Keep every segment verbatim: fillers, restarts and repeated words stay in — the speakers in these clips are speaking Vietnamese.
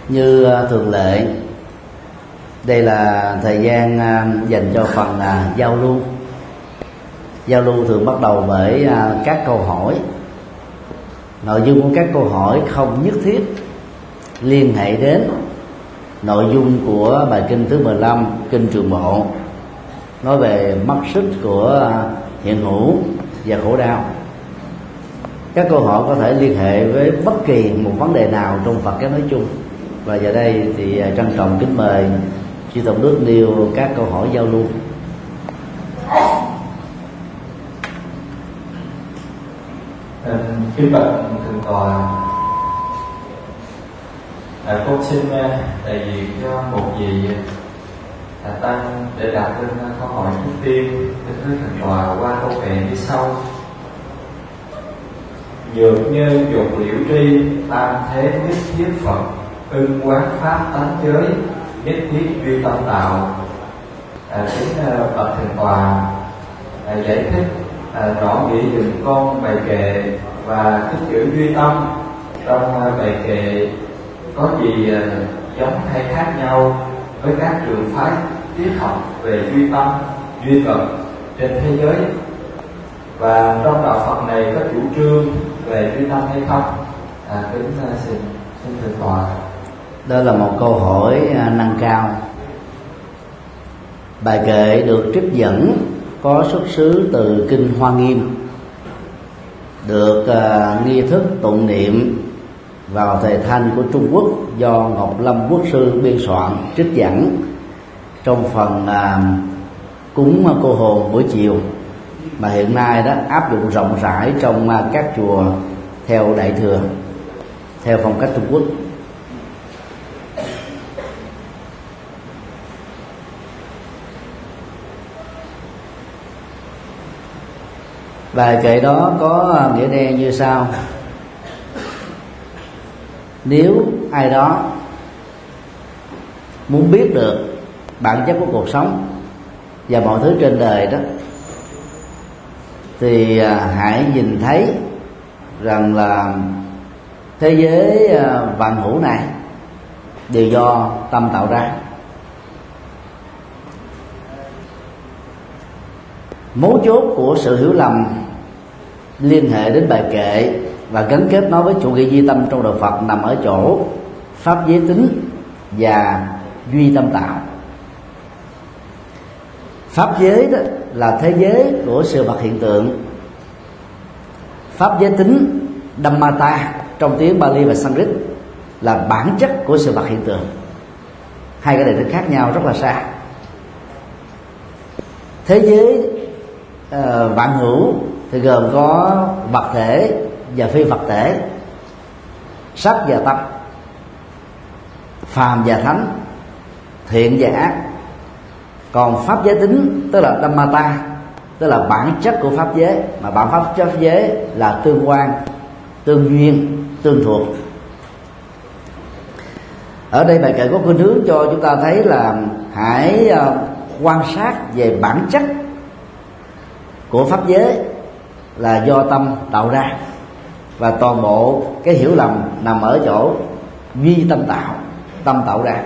Như thường lệ, đây là thời gian dành cho phần giao lưu. Giao lưu thường bắt đầu bởi các câu hỏi. Nội dung của các câu hỏi không nhất thiết liên hệ đến nội dung của bài kinh thứ mười lăm, kinh Trường Bộ, nói về mắt xích của hiện hữu và khổ đau. Các câu hỏi có thể liên hệ với bất kỳ một vấn đề nào trong Phật giáo nói chung. Và giờ đây thì trân trọng kính mời chư Tổng Đức nêu các câu hỏi giao lưu. Kính bạch thượng tọa, à, con xin đại diện cho một vị à, tăng để đặt lên câu hỏi trước tiên đến với thượng tọa qua câu kệ như sau: Nhược như dục liễu tri, tam thế nhất thiết Phật, ưng quán pháp tánh giới, nhất thiết duy tâm tạo. À, kính uh, bạch thượng tọa à, giải thích à, rõ nghĩa dùm con bài kệ và cái chữ duy tâm trong uh, bài kệ có gì uh, giống hay khác nhau với các trường phái triết học về duy tâm, duy vật trên thế giới, và trong đạo Phật này có chủ trương về duy tâm hay không? À, kính uh, xin xin thượng tọa. Đó là một câu hỏi nâng cao. Bài kệ được trích dẫn có xuất xứ từ kinh Hoa Nghiêm, được uh, nghi thức tụng niệm vào thời Thanh của Trung Quốc do Ngọc Lâm Quốc sư biên soạn trích dẫn trong phần uh, cúng cô hồn buổi chiều, mà hiện nay đó áp dụng rộng rãi trong uh, các chùa theo Đại thừa, theo phong cách Trung Quốc. Bài kệ đó có nghĩa đen như sau: nếu ai đó muốn biết được bản chất của cuộc sống và mọi thứ trên đời đó, thì hãy nhìn thấy rằng là thế giới vạn hữu này đều do tâm tạo ra. Mấu chốt của sự hiểu lầm liên hệ đến bài kệ và gắn kết nó với chủ nghĩa duy tâm trong đạo Phật nằm ở chỗ pháp giới tính và duy tâm tạo. Pháp giới đó là thế giới của sự vật hiện tượng. Pháp giới tính Dhammata trong tiếng Bali và Sanskrit là bản chất của sự vật hiện tượng. Hai cái này nó khác nhau rất là xa. Thế giới uh, vạn hữu thì gồm có vật thể và phi vật thể, sắc và tâm, phàm và thánh, thiện và ác. Còn pháp giới tính tức là Dhammata, tức là bản chất của pháp giới, mà bản pháp pháp giới là tương quan, tương duyên, tương thuộc. Ở đây bài kệ có khuynh hướng cho chúng ta thấy là hãy quan sát về bản chất của pháp giới là do tâm tạo ra, và toàn bộ cái hiểu lầm nằm ở chỗ duy tâm tạo, tâm tạo ra.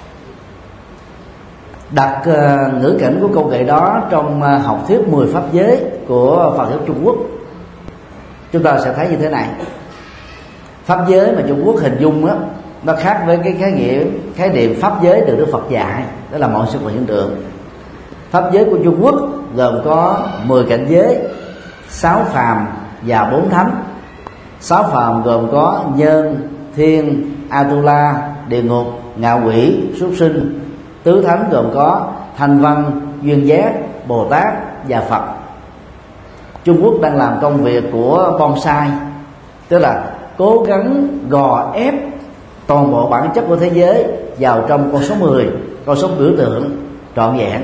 Đặt uh, ngữ cảnh của câu kệ đó trong uh, học thuyết mười pháp giới của Phật giáo Trung Quốc, chúng ta sẽ thấy như thế này. Pháp giới mà Trung Quốc hình dung đó, nó khác với cái khái niệm khái niệm pháp giới được Đức Phật dạy, đó là mọi sự vật hiện tượng. Pháp giới của Trung Quốc gồm có mười cảnh giới, sáu phàm và bốn thánh. Sáu phàm gồm có nhân, thiên, Atula, địa ngục, ngạ quỷ, súc sinh. Tứ thánh gồm có thanh văn, duyên giác, Bồ Tát và Phật. Trung Quốc đang làm công việc của bonsai, tức là cố gắng gò ép toàn bộ bản chất của thế giới vào trong con số mười, con số biểu tượng trọn vẹn.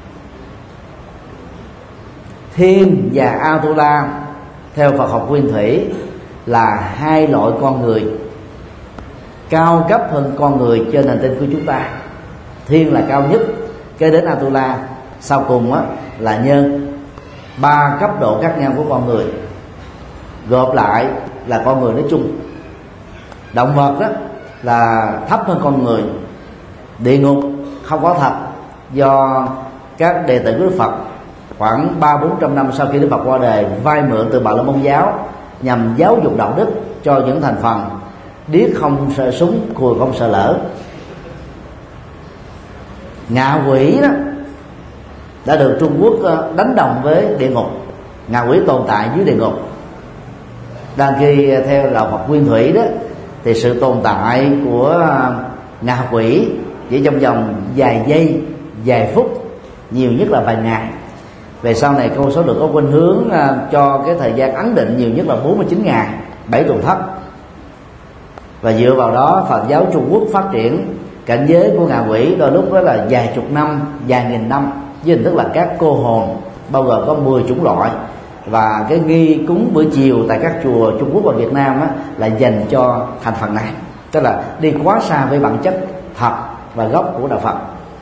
Thiên và Atula theo Phật học nguyên thủy là hai loại con người cao cấp hơn con người trên hành tinh của chúng ta. Thiên là cao nhất, kế đến Atula, sau cùng á, là nhân. Ba cấp độ khác nhau của con người, gộp lại là con người nói chung. Động vật đó là thấp hơn con người. Địa ngục không có thật, do các đệ tử của Đức Phật khoảng ba bốn trăm năm sau khi Đức Phật qua đời vay mượn từ Bà La Môn giáo nhằm giáo dục đạo đức cho những thành phần điếc không sợ súng, cùi không sợ lỡ. Ngạ quỷ đó đã được Trung Quốc đánh đồng với địa ngục. Ngạ quỷ tồn tại dưới địa ngục, đang khi theo đạo Phật Nguyên Thủy đó thì sự tồn tại của ngạ quỷ chỉ trong vòng vài giây, vài phút, nhiều nhất là vài ngày. Về sau này con số được có khuynh hướng cho cái thời gian ấn định nhiều nhất là bốn mươi chín ngày, bảy tuần thất. Và dựa vào đó Phật giáo Trung Quốc phát triển cảnh giới của ngạ quỷ đôi lúc đó là vài chục năm, vài nghìn năm, với hình thức là các cô hồn, bao gồm có mười chủng loại. Và cái nghi cúng buổi chiều tại các chùa Trung Quốc và Việt Nam á, là dành cho thành phần này, tức là đi quá xa với bản chất thật và gốc của đạo Phật.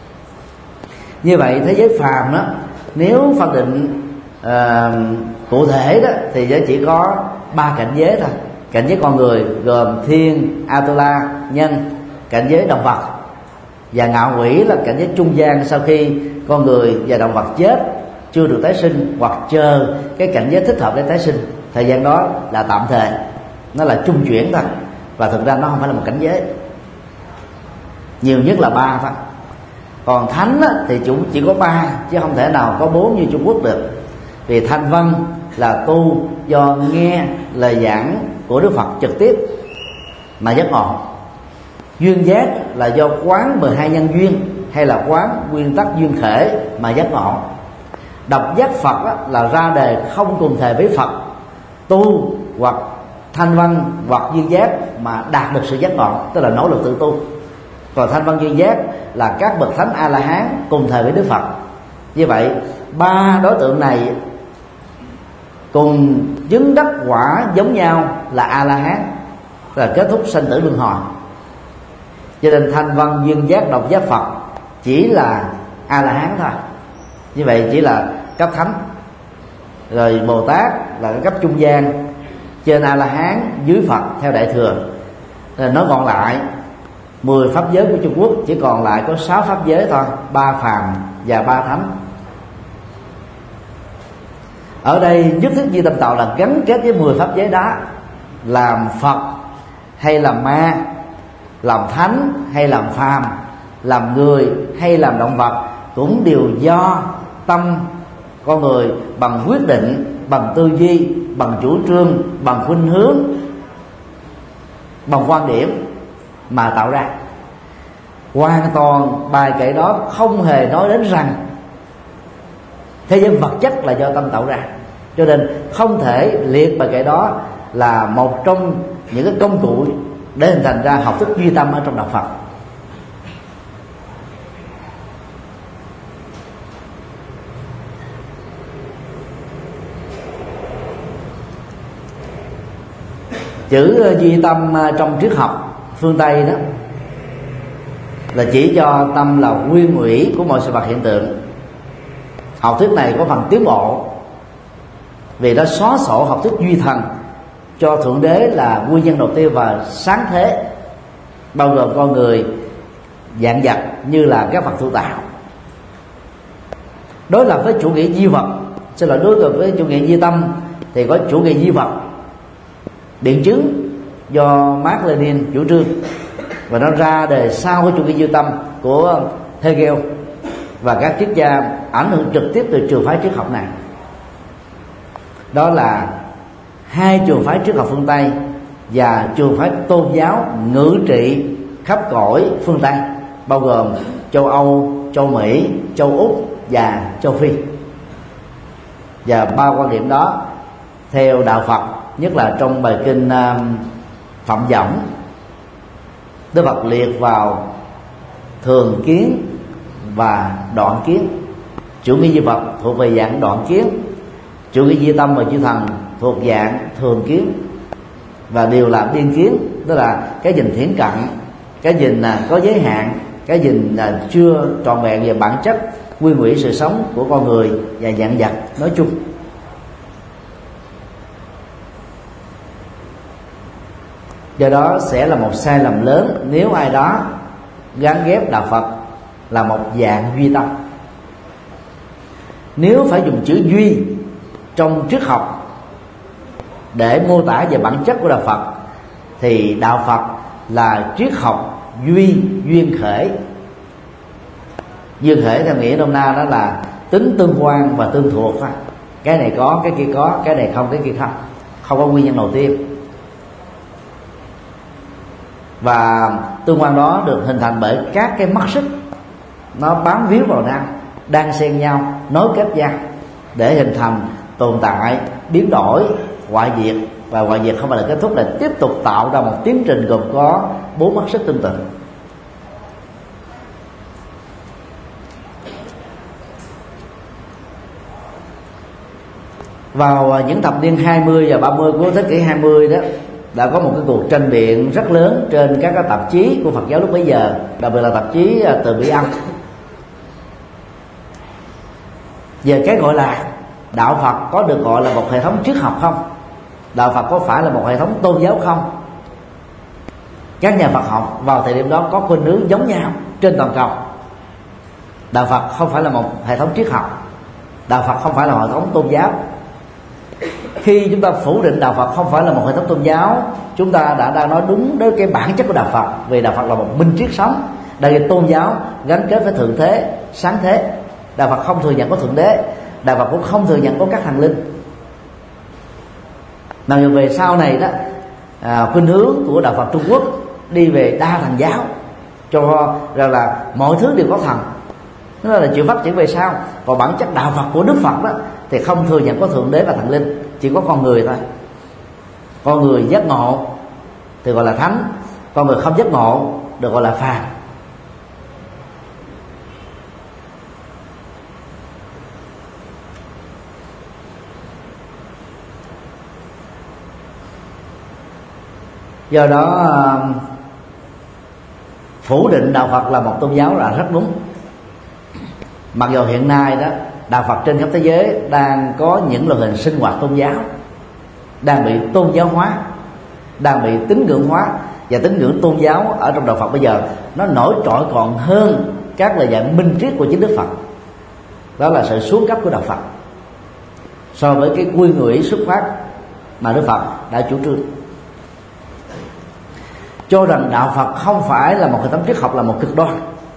Như vậy thế giới phàm đó, nếu phân định uh, cụ thể đó thì chỉ có ba cảnh giới thôi. Cảnh giới con người gồm thiên, Atula, nhân. Cảnh giới động vật và ngạ quỷ là cảnh giới trung gian, sau khi con người và động vật chết chưa được tái sinh hoặc chờ cái cảnh giới thích hợp để tái sinh. Thời gian đó là tạm thời, nó là trung chuyển thôi, và thực ra nó không phải là một cảnh giới, nhiều nhất là ba thôi. Còn thánh á, thì chúng chỉ có ba chứ không thể nào có bốn như Trung Quốc được. Vì thanh văn là tu do nghe lời giảng của Đức Phật trực tiếp mà giác ngộ. Duyên giác là do quán mười hai nhân duyên hay là quán nguyên tắc duyên khởi mà giác ngộ. Độc giác Phật á, là ra đề không cùng thời với Phật, tu hoặc thanh văn hoặc duyên giác mà đạt được sự giác ngộ, tức là nỗ lực tự tu. Còn thanh văn duyên giác là các bậc thánh A La Hán cùng thời với Đức Phật. Như vậy ba đối tượng này cùng chứng đắc quả giống nhau là A La Hán, là kết thúc sanh tử luân hồi. Cho nên thanh văn duyên giác độc giác Phật chỉ là A La Hán thôi. Như vậy chỉ là cấp thánh. Rồi Bồ Tát là cái cấp trung gian, trên A La Hán, dưới Phật theo Đại Thừa. Nói còn lại mười pháp giới của Trung Quốc chỉ còn lại có sáu pháp giới thôi, ba phàm và ba thánh. Ở đây nhất thiết Duy Tâm Tạo là gắn kết với mười pháp giới đó. Làm Phật hay làm ma, làm thánh hay làm phàm, làm người hay làm động vật cũng đều do tâm con người bằng quyết định, bằng tư duy, bằng chủ trương, bằng khuynh hướng, bằng quan điểm mà tạo ra. Hoàn toàn bài kệ đó không hề nói đến rằng thế giới vật chất là do tâm tạo ra, cho nên không thể liệt bài kệ đó là một trong những cái công cụ để hình thành ra học thức duy tâm ở trong đạo Phật. Chữ duy tâm trong triết học phương Tây đó là chỉ cho tâm là nguyên ủy của mọi sự vật hiện tượng. Học thuyết này có phần tiến bộ vì nó xóa sổ học thuyết duy thần, cho Thượng Đế là nguyên nhân đầu tiên và sáng thế, bao gồm con người, vạn vật như là các vật thụ tạo. Đối lập với chủ nghĩa duy vật, xin lỗi, đối lập với chủ nghĩa duy tâm thì có chủ nghĩa duy vật, biện chứng do Mark Lenin chủ trương, và nó ra đời sau cái chủ nghĩa duy tâm của Hegel và các triết gia ảnh hưởng trực tiếp từ trường phái triết học này. Đó là hai trường phái triết học phương Tây và trường phái tôn giáo ngự trị khắp cõi phương Tây, bao gồm châu Âu, châu Mỹ, châu Úc và châu Phi. Và ba quan điểm đó theo đạo Phật, nhất là trong bài kinh Phạm Võng, Đức Phật liệt vào thường kiến và đoạn kiến. Chủ nghĩa duy vật thuộc về dạng đoạn kiến, chủ nghĩa duy tâm và duy thần thuộc dạng thường kiến, và đều là biên kiến, tức là cái nhìn thiển cận, cái nhìn có giới hạn, cái nhìn chưa trọn vẹn về bản chất nguyên ủy sự sống của con người và vạn vật nói chung. Do đó sẽ là một sai lầm lớn nếu ai đó gắn ghép đạo Phật là một dạng duy tâm. Nếu phải dùng chữ duy trong triết học để mô tả về bản chất của đạo Phật, thì đạo Phật là triết học duy duyên khởi. Duyên khởi theo nghĩa nôm na đó là tính tương quan và tương thuộc. Cái này có, cái kia có, cái này không, cái kia không. Không có nguyên nhân đầu tiên. Và tương quan đó được hình thành bởi các cái mắt xích nó bám víu vào nhau, đang xen nhau, nối kết nhau để hình thành tồn tại, biến đổi, hoại diệt. Và hoại diệt không phải là kết thúc, là tiếp tục tạo ra một tiến trình gồm có bốn mắt xích tương tự. Vào những thập niên hai mươi và ba mươi của thế kỷ hai mươi đó, đã có một cái cuộc tranh biện rất lớn trên các cái tạp chí của Phật giáo lúc bấy giờ, đặc biệt là tạp chí Từ Bi Âm, về cái gọi là đạo Phật có được gọi là một hệ thống triết học không, đạo Phật có phải là một hệ thống tôn giáo không. Các nhà Phật học vào thời điểm đó có khuynh hướng giống nhau trên toàn cầu. Đạo Phật không phải là một hệ thống triết học, đạo Phật không phải là một hệ thống tôn giáo. Khi chúng ta phủ định đạo Phật không phải là một hệ thống tôn giáo, chúng ta đã đang nói đúng đến cái bản chất của đạo Phật. Vì đạo Phật là một minh triết sống, đây là tôn giáo gắn kết với thượng thế, sáng thế. Đạo Phật không thừa nhận có thượng đế, đạo Phật cũng không thừa nhận có các thần linh. Mà về sau này đó, à, khuynh hướng của đạo Phật Trung Quốc đi về đa thần giáo, cho rằng là mọi thứ đều có thần. Đó là chuyện phát triển về sau. Còn bản chất đạo Phật của Đức Phật đó thì không thừa nhận có thượng đế và thần linh, chỉ có con người thôi. Con người giác ngộ thì gọi là thánh, con người không giác ngộ được gọi là phàm. Do đó phủ định đạo Phật là một tôn giáo là rất đúng. Mặc dù hiện nay đó, đạo Phật trên khắp thế giới đang có những loại hình sinh hoạt tôn giáo, đang bị tôn giáo hóa, đang bị tín ngưỡng hóa. Và tín ngưỡng tôn giáo ở trong đạo Phật bây giờ nó nổi trội còn hơn các lời dạy minh triết của chính Đức Phật. Đó là sự xuống cấp của đạo Phật so với cái quy ngưỡng xuất phát mà Đức Phật đã chủ trương. Cho rằng đạo Phật không phải là một hệ thống triết học, là một cực đoan.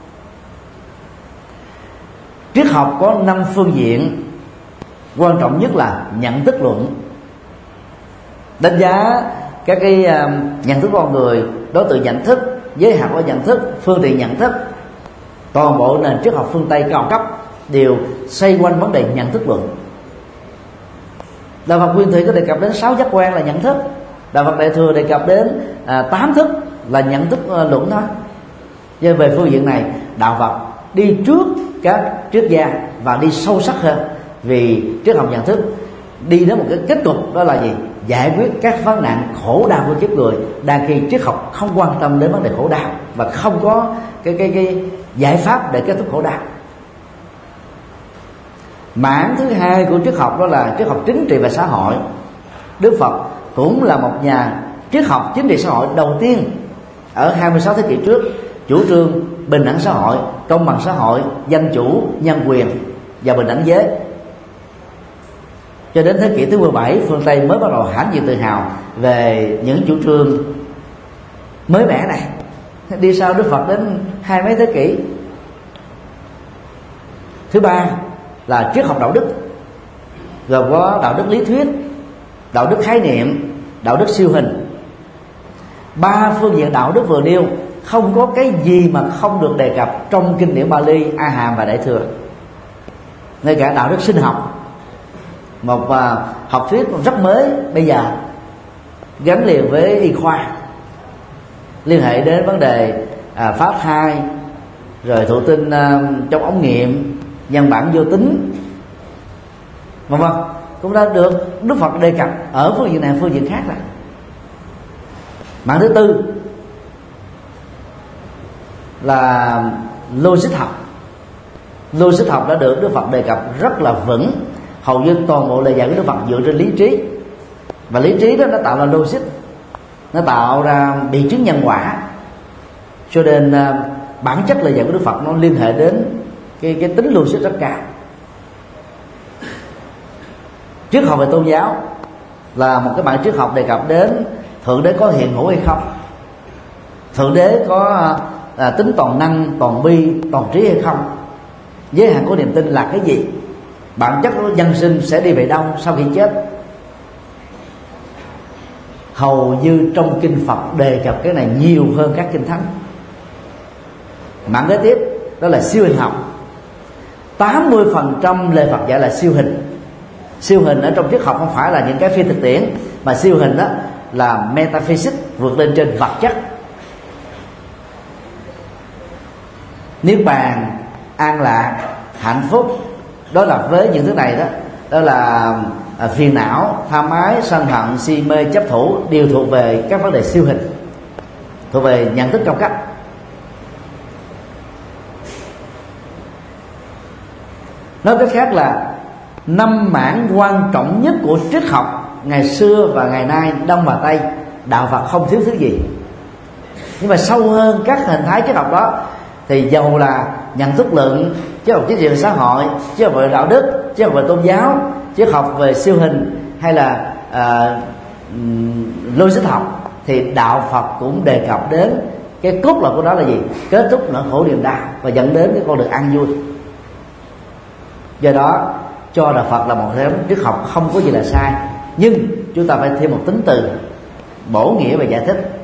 Triết học có năm phương diện, quan trọng nhất là nhận thức luận, đánh giá các cái uh, nhận thức của con người, đối tượng nhận thức, giới hạn của nhận thức, phương tiện nhận thức. Toàn bộ nền triết học phương Tây cao cấp đều xoay quanh vấn đề nhận thức luận. Đạo Phật Nguyên Thủy có đề cập đến sáu giác quan là nhận thức. Đạo Phật Đại Thừa đề cập đến à, tám thức là nhận thức uh, luận thôi. Nhưng về phương diện này, đạo Phật đi trước các triết gia và đi sâu sắc hơn. Vì triết học nhận thức đi đến một cái kết cục, đó là gì? Giải quyết các vấn nạn khổ đau của kiếp người, đang khi triết học không quan tâm đến vấn đề khổ đau và không có cái cái cái giải pháp để kết thúc khổ đau. Mảng thứ hai của triết học đó là triết học chính trị và xã hội. Đức Phật cũng là một nhà triết học chính trị xã hội đầu tiên ở hai mươi sáu thế kỷ trước, chủ trương bình đẳng xã hội, công bằng xã hội, dân chủ, nhân quyền và bình đẳng giới. Cho đến thế kỷ thứ mười bảy, phương Tây mới bắt đầu hãnh diện tự hào về những chủ trương mới mẻ này. Đi sau Đức Phật đến hai mấy thế kỷ. Thứ ba là triết học đạo đức, gồm có đạo đức lý thuyết, đạo đức khái niệm, đạo đức siêu hình. Ba phương diện đạo đức vừa nêu không có cái gì mà không được đề cập trong kinh điển Bali, A Hàm và Đại Thừa. Ngay cả đạo đức sinh học, một uh, học thuyết rất mới bây giờ, gắn liền với y khoa, liên hệ đến vấn đề uh, phá thai, rồi thụ tinh uh, trong ống nghiệm, nhân bản vô tính, vân vân, cũng đã được Đức Phật đề cập ở phương diện này, phương diện khác này. Mảng thứ tư là logic học. Logic học đã được Đức Phật đề cập rất là vững. Hầu như toàn bộ lời dạy của Đức Phật dựa trên lý trí, và lý trí đó nó tạo ra logic. nó tạo ra biện chứng nhân quả, cho nên bản chất lời dạy của Đức Phật nó liên hệ đến cái cái tính logic rất cao. Triết học về tôn giáo là một cái bản triết học đề cập đến thượng đế có hiện hữu hay không, thượng đế có à, tính toàn năng, toàn bi, toàn trí hay không, giới hạn của niềm tin là cái gì, bản chất của nhân sinh sẽ đi về đâu sau khi chết. Hầu như trong kinh Phật đề cập cái này nhiều hơn các kinh thánh. Mảng kế tiếp đó là siêu hình học. tám mươi phần trăm lời Phật dạy là siêu hình. Siêu hình ở trong triết học không phải là những cái phi thực tiễn, mà siêu hình đó là metaphysics, vượt lên trên vật chất. Niết bàn, an lạc, hạnh phúc đối lập với những thứ này đó, đó là phiền não, tham ái, sân hận, si mê, chấp thủ, đều thuộc về các vấn đề siêu hình, thuộc về nhận thức cao cấp. Nói cách khác là năm mảng quan trọng nhất của triết học ngày xưa và ngày nay, Đông và Tây, đạo Phật không thiếu thứ gì. Nhưng mà sâu hơn các hình thái triết học đó thì dầu là nhận thức lượng, triết học chính trị xã hội, triết học về đạo đức, triết học về tôn giáo, triết học về siêu hình, hay là uh, logic học, thì đạo Phật cũng đề cập đến cái cốt lõi của đó là gì? Kết thúc nỗi khổ niềm đau và dẫn đến cái con đường an vui. Do đó cho đạo Phật là một thế triết học không có gì là sai, nhưng chúng ta phải thêm một tính từ bổ nghĩa và giải thích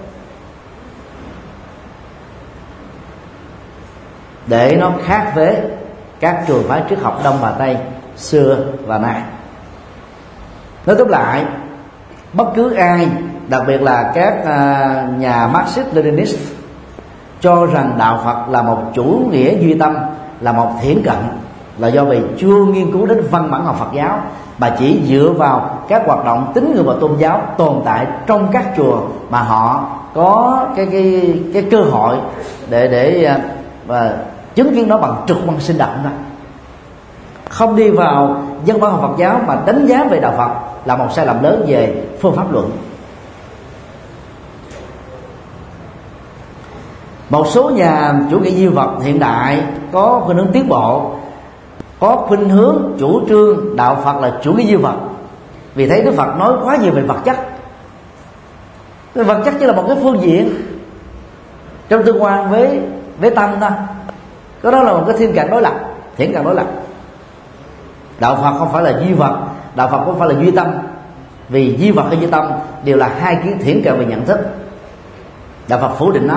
để nó khác với các trường phái triết học Đông và Tây xưa và nay. Nói tóm lại, bất cứ ai, đặc biệt là các nhà Marxist Leninist, cho rằng đạo Phật là một chủ nghĩa duy tâm, là một thiển cận, là do vì chưa nghiên cứu đến văn bản học Phật giáo, mà chỉ dựa vào các hoạt động tín ngưỡng và tôn giáo tồn tại trong các chùa mà họ có cái cái cái cơ hội để để và chứng kiến nó bằng trực quan sinh động đó. Không đi vào dân bản học Phật giáo mà đánh giá về đạo Phật là một sai lầm lớn về phương pháp luận. Một số nhà chủ nghĩa duy vật hiện đại có khuynh hướng tiến bộ, có khuynh hướng chủ trương đạo Phật là chủ nghĩa duy vật, vì thấy Đức Phật nói quá nhiều về vật chất. Cái vật chất chỉ là một cái phương diện trong tương quan với với tâm thôi, cái đó là một cái thiên cận đối lập, thiển cận đối lập. Đạo Phật không phải là duy vật, đạo Phật không phải là duy tâm, vì duy vật hay duy tâm đều là hai kiến thiển cận về nhận thức. Đạo Phật phủ định nó,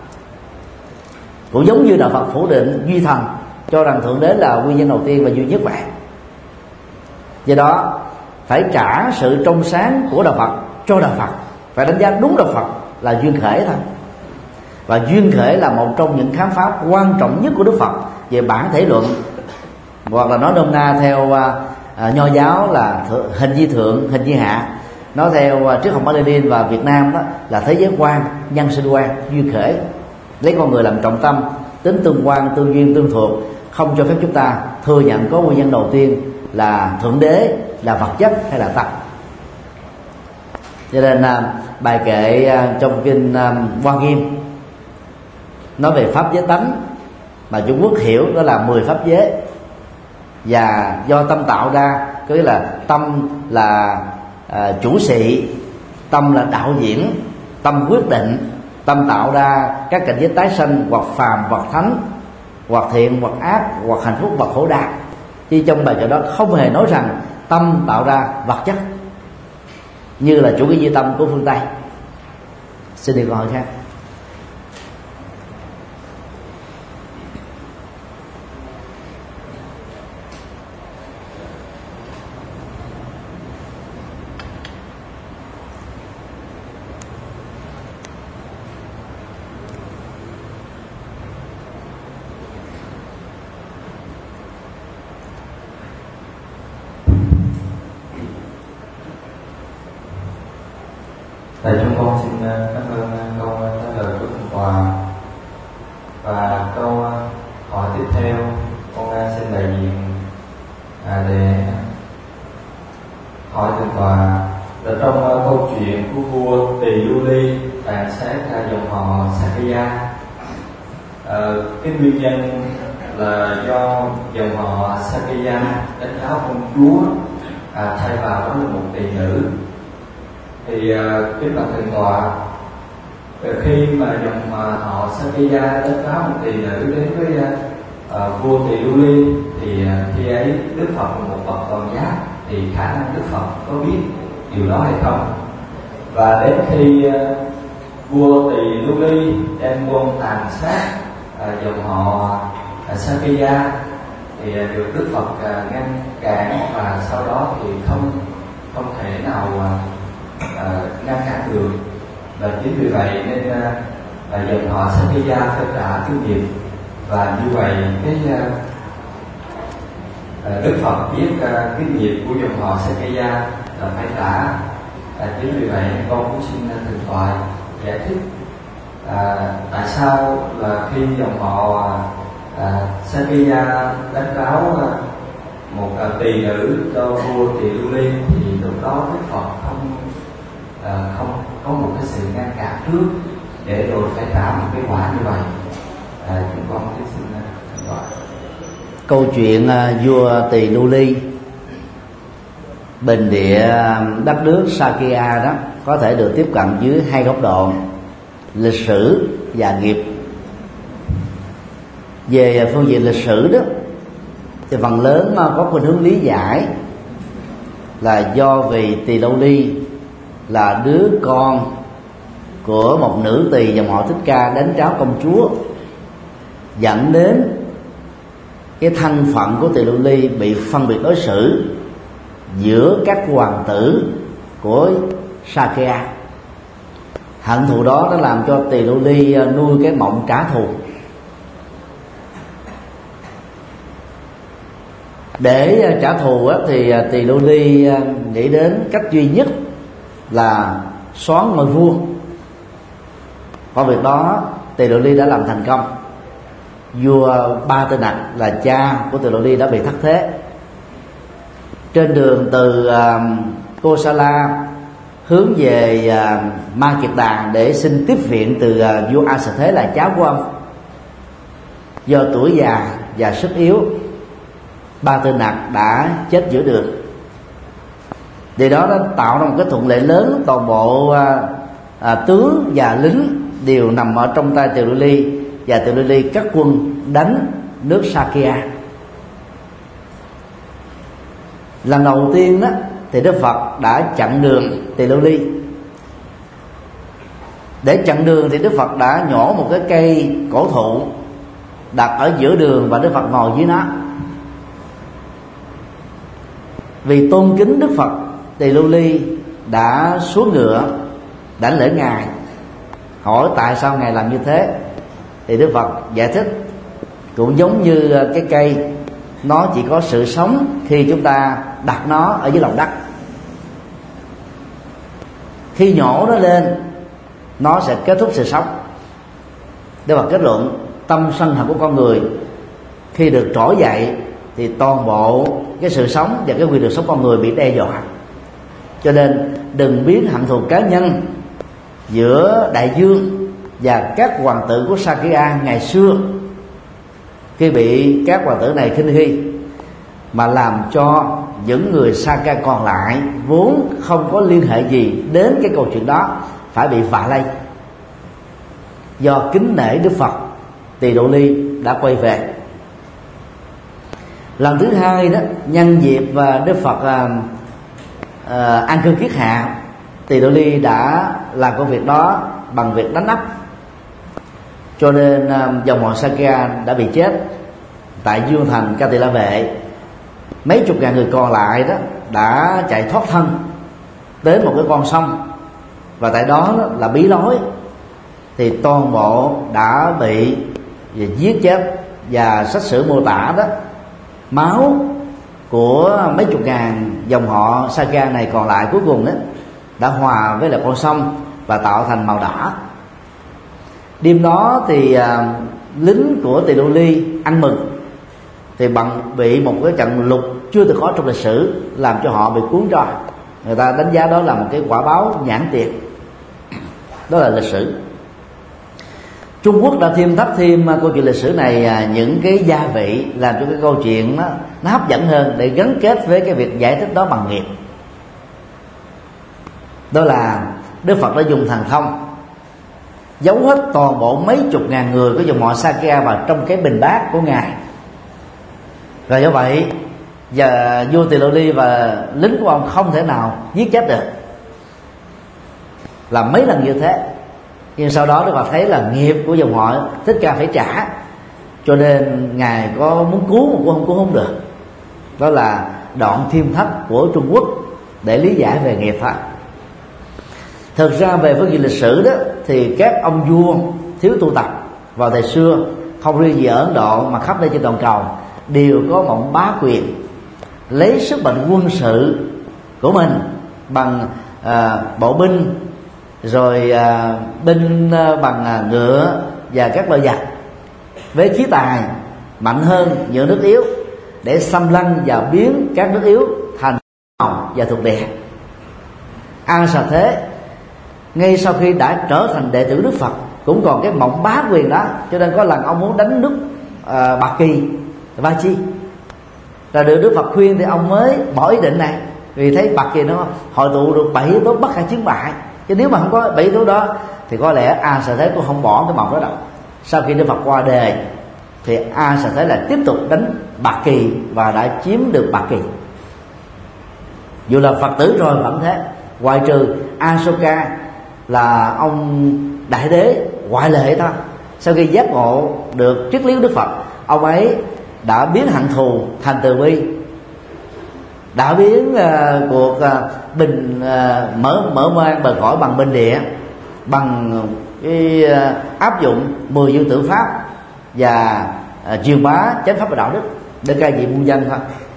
cũng giống như đạo Phật phủ định duy thần, cho rằng thượng đế là nguyên nhân đầu tiên và duy nhất vậy. Do đó phải trả sự trong sáng của đạo Phật cho đạo Phật, phải đánh giá đúng đạo Phật là duyên khởi thôi. Và duyên khởi là một trong những khám phá quan trọng nhất của Đức Phật về bản thể luận, hoặc là nói nôm na theo uh, nho giáo là th- hình vi thượng, hình vi hạ. Nói theo uh, triết học Mác Lênin và Việt Nam đó là thế giới quan, nhân sinh quan, duyên khởi, lấy con người làm trọng tâm, tính tương quan, tương duyên, tương thuộc, không cho phép chúng ta thừa nhận có nguyên nhân đầu tiên là thượng đế, là vật chất hay là tâm. Cho nên uh, bài kệ uh, trong kinh uh, Hoa Nghiêm nói về pháp giới tánh mà Trung Quốc hiểu đó là mười pháp giới, và do tâm tạo ra, có nghĩa là tâm là uh, chủ sĩ, tâm là đạo diễn, tâm quyết định, tâm tạo ra các cảnh giới tái sanh, hoặc phàm hoặc thánh, hoặc thiện hoặc ác, hoặc hạnh phúc hoặc khổ đau. Chứ trong bài kệ đó không hề nói rằng tâm tạo ra vật chất như là chủ nghĩa duy tâm của phương Tây. Xin đi câu hỏi khác. Thầy, chúng con xin cảm ơn câu trả lời của Thượng Tọa. Và câu hỏi tiếp theo, con xin đại diện à, để hỏi Thượng Tọa. Ở trong câu chuyện của vua Tỳ Lưu Ly tàn sát dòng họ Sakya. À, cái nguyên nhân là do dòng họ Sakya đánh cáo công chúa, à, thay vào đó là một tỳ nữ. Thì à, kính bạch thượng tọa, khi mà dòng họ Sakya đánh cáo một tỳ nữ đến với à, vua Tỳ Lưu Ly, thì à, khi ấy Đức Phật là một bậc toàn giác, thì khả năng Đức Phật có biết điều đó hay không? Và đến khi uh, vua Tỳ Lưu Ly đem quân tàn sát uh, dòng họ uh, Sakya, thì uh, được Đức Phật uh, ngăn cản, và sau đó thì không không thể nào uh, uh, ngăn cản được. Và chính vì vậy nên uh, uh, dòng họ Sakya phải trả cái nghiệp. Và như vậy cái uh, Đức Phật biết uh, cái nghiệp của dòng họ Sakya là phải trả. À, chính vì vậy con cũng xin thượng tọa giải thích à, tại sao là khi dòng họ à, Sakya đánh cáo à, một à, tỳ nữ cho vua Tỳ Lưu Ly, thì lúc đó Đức Phật không à, không có một cái sự ngăn cản trước để rồi phải trả một cái quả như vậy. À, chúng con xin thượng tọa. Câu chuyện uh, vua Tỳ Lưu Ly bình địa đất nước Sakya đó có thể được tiếp cận dưới hai góc độ: lịch sử và nghiệp. Về phương diện lịch sử đó thì phần lớn có khuynh hướng lý giải là do vì Tỳ Lưu Ly là đứa con của một nữ tỳ dòng họ Thích Ca đánh tráo công chúa, dẫn đến cái thân phận của Tỳ Lưu Ly bị phân biệt đối xử giữa các hoàng tử của Sakya. Hận thù đó đã làm cho Tỳ Lưu Ly nuôi cái mộng trả thù. Để trả thù thì Tỳ Lưu Ly nghĩ đến cách duy nhất là soán ngôi vua. Qua việc đó Tỳ Lưu Ly đã làm thành công. Vua Ba Tư Nặc là cha của Tỳ Lưu Ly đã bị thất thế. Trên đường từ uh, Kosala hướng về uh, Ma Kiệt Đàn để xin tiếp viện từ uh, vua A Sở Thế là cháu của ông, do tuổi già và sức yếu, Ba Tư Nặc đã chết giữa đường. Điều đó đã tạo ra một cái thuận lợi lớn. Toàn bộ uh, uh, tướng và lính đều nằm ở trong tay Tỳ Lưu Ly, và Tỳ Lưu Ly cắt quân đánh nước Sakya. Lần đầu tiên đó thì Đức Phật đã chặn đường Tỳ Lưu Ly. Để chặn đường thì Đức Phật đã nhổ một cái cây cổ thụ đặt ở giữa đường, và Đức Phật ngồi dưới nó. Vì tôn kính Đức Phật, Tỳ Lưu Ly đã xuống ngựa đảnh lễ ngài, hỏi tại sao ngài làm như thế. Thì Đức Phật giải thích cũng giống như cái cây, nó chỉ có sự sống khi chúng ta đặt nó ở dưới lòng đất. Khi nhổ nó lên, nó sẽ kết thúc sự sống. Đức Phật kết luận tâm sân hận của con người khi được trỗi dậy thì toàn bộ cái sự sống và cái quyền được sống con người bị đe dọa. Cho nên đừng biến hận thù cá nhân giữa đại dương và các hoàng tử của Sakya ngày xưa khi bị các hoàng tử này khinh khi, mà làm cho những người Sakya còn lại vốn không có liên hệ gì đến cái câu chuyện đó phải bị vạ lây. Do kính nể Đức Phật, Tỳ Lưu Ly đã quay về. Lần thứ hai đó, nhân dịp Đức Phật uh, uh, an cư kiết hạ, Tỳ Lưu Ly đã làm công việc đó bằng việc đánh ấp. Cho nên uh, dòng họ Sakya đã bị chết tại Dương Thành Ca Tỳ La Vệ. Mấy chục ngàn người còn lại đó đã chạy thoát thân đến một cái con sông, và tại đó, đó là bí lối, thì toàn bộ đã bị giết chết. Và sách sử mô tả đó, máu của mấy chục ngàn dòng họ Sakya này còn lại cuối cùng đó đã hòa với là con sông và tạo thành màu đỏ. Đêm đó thì à, lính của Tỳ Lưu Ly ăn mừng, thì bằng bị một cái trận lụt chưa từng có trong lịch sử làm cho họ bị cuốn trôi. người ta đánh giá đó là một cái quả báo nhãn tiền. Đó là lịch sử. Trung Quốc đã thêm thắt thêm câu chuyện lịch sử này những cái gia vị làm cho cái câu chuyện nó, nó hấp dẫn hơn, để gắn kết với cái việc giải thích đó bằng nghiệp. Đó là Đức Phật đã dùng thần thông giấu hết toàn bộ mấy chục ngàn người của dòng họ Sakya vào trong cái bình bát của ngài. Rồi do vậy giờ vua Tỳ Lô Ni và lính của ông không thể nào giết chết được, làm mấy lần như thế. Nhưng sau đó Đức Phật thấy là nghiệp của dòng họ Thích Ca phải trả, cho nên ngài có muốn cứu mà cũng không cứu không được. Đó là đoạn Thiêm Thất của Trung Quốc để lý giải về nghiệp pháp. Thực ra về phương diện lịch sử đó, thì các ông vua thiếu tu tập vào thời xưa, không riêng gì ở Ấn Độ mà khắp nơi trên toàn cầu, đều có mộng bá quyền, lấy sức mạnh quân sự của mình bằng à, bộ binh, rồi à, binh à, bằng à, ngựa và các loại giặc, với khí tài mạnh hơn những nước yếu, để xâm lăng và biến các nước yếu thành hồng và thuộc địa. A Xà Thế ngay sau khi đã trở thành đệ tử Đức Phật cũng còn cái mộng bá quyền đó, cho nên có lần ông muốn đánh nước à, Bạc Kỳ, Va Chi, rồi được Đức Phật khuyên thì ông mới bỏ ý định này, vì thấy Bạc Kỳ nó hội tụ được bảy yếu tố bất khả chiến bại, chứ nếu mà không có bảy yếu tố đó thì có lẽ A Xà Thế cũng không bỏ cái mộng đó đâu. Sau khi Đức Phật qua đời thì A Xà Thế là tiếp tục đánh Bạc Kỳ và đã chiếm được Bạc Kỳ. Dù là Phật tử rồi vẫn thế, ngoại trừ Asoka là ông đại đế ngoại lệ thôi. Sau khi giác ngộ được triết lý của Đức Phật, ông ấy đã biến hận thù thành từ bi, đã biến uh, cuộc uh, bình uh, mở mở mang bờ cõi bằng bình địa, bằng cái uh, áp dụng mười dương tử pháp và uh, truyền bá chánh pháp và đạo đức để cai trị muôn dân thôi.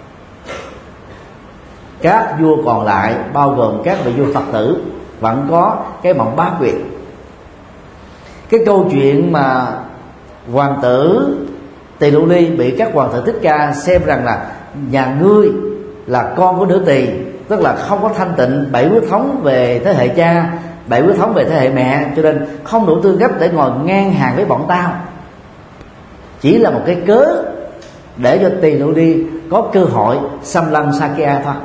Các vua còn lại bao gồm các vị vua Phật tử vẫn có cái mộng bá quyền. Cái câu chuyện mà hoàng tử Tỳ Lô Ni bị các hoàng tử Thích Ca xem rằng là nhà ngươi là con của nữ tỳ, tức là không có thanh tịnh bảy huyết thống về thế hệ cha, bảy huyết thống về thế hệ mẹ, cho nên không đủ tư cách để ngồi ngang hàng với bọn tao, chỉ là một cái cớ để cho Tỳ Lô Ni có cơ hội xâm lăng Sakya thôi.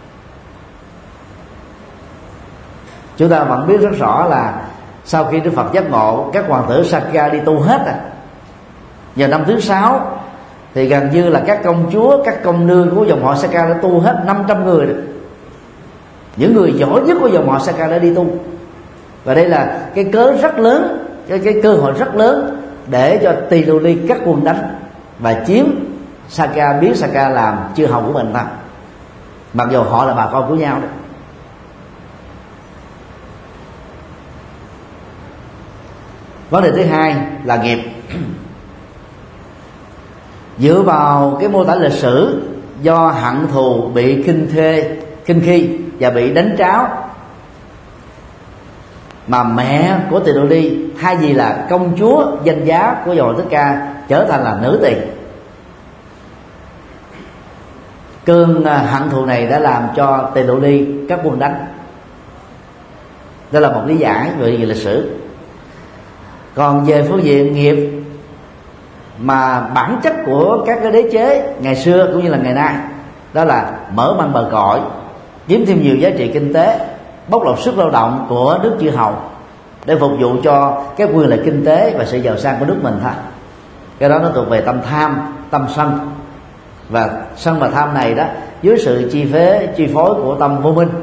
Chúng ta vẫn biết rất rõ là sau khi Đức Phật giác ngộ, các hoàng tử Sakya đi tu hết à. Vào năm thứ sáu thì gần như là các công chúa, các công nương của dòng họ Sakya đã tu hết năm trăm người rồi. Những người giỏi nhất của dòng họ Sakya đã đi tu. Và đây là cái cớ rất lớn, cái, cái cơ hội rất lớn để cho Tỳ Lô Ni các quân đánh và chiếm Sakya, biến Sakya làm chư hầu của mình thôi, mặc dù họ là bà con của nhau đó. Vấn đề thứ hai là nghiệp. Dựa vào cái mô tả lịch sử, do hận thù bị khinh thê, khinh khi và bị đánh tráo, mà mẹ của Tỳ Lô Ni thay vì là công chúa danh giá của dòng Thích Ca trở thành là nữ tỳ. Cơn hận thù này đã làm cho Tỳ Lô Ni các quân đánh. Đó là một lý giải về lịch sử. Còn về phương diện nghiệp, mà bản chất của các cái đế chế ngày xưa cũng như là ngày nay, đó là mở mang bờ cõi, kiếm thêm nhiều giá trị kinh tế, bóc lột sức lao động của nước chư hầu để phục vụ cho cái quyền lợi kinh tế và sự giàu sang của nước mình thôi. Cái đó nó thuộc về tâm tham, tâm sân. Và sân và tham này đó, dưới sự chi phối chi phối của tâm vô minh,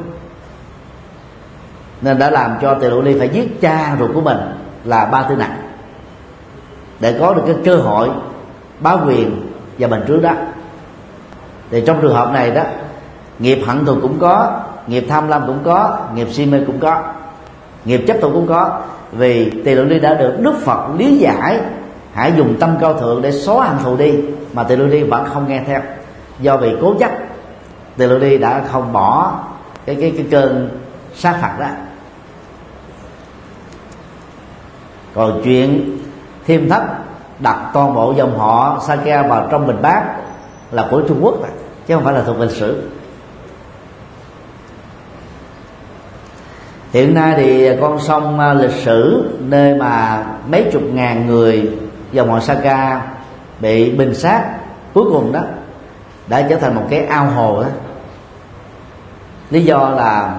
nên đã làm cho Tỳ Lô Ni phải giết cha ruột của mình là Ba Tư Nặc để có được cái cơ hội bá quyền và bành trướng đó. Thì trong trường hợp này đó, nghiệp hận thù cũng có, nghiệp tham lam cũng có, nghiệp si mê cũng có, nghiệp chấp thủ cũng có. Vì Tỳ Lô Ni đã được Đức Phật lý giải hãy dùng tâm cao thượng để xóa hận thù đi, mà Tỳ Lô Ni vẫn không nghe theo. Do vì cố chấp, Tỳ Lô Ni đã không bỏ cái cái cái cơn sát phạt đó. Còn chuyện Thiêm Thất đặt toàn bộ dòng họ Sakya vào trong bình bát là của Trung Quốc, chứ không phải là thuộc về lịch sử. Hiện nay thì con sông lịch sử nơi mà mấy chục ngàn người dòng họ Saka bị bình sát cuối cùng đó đã trở thành một cái ao hồ đó. Lý do là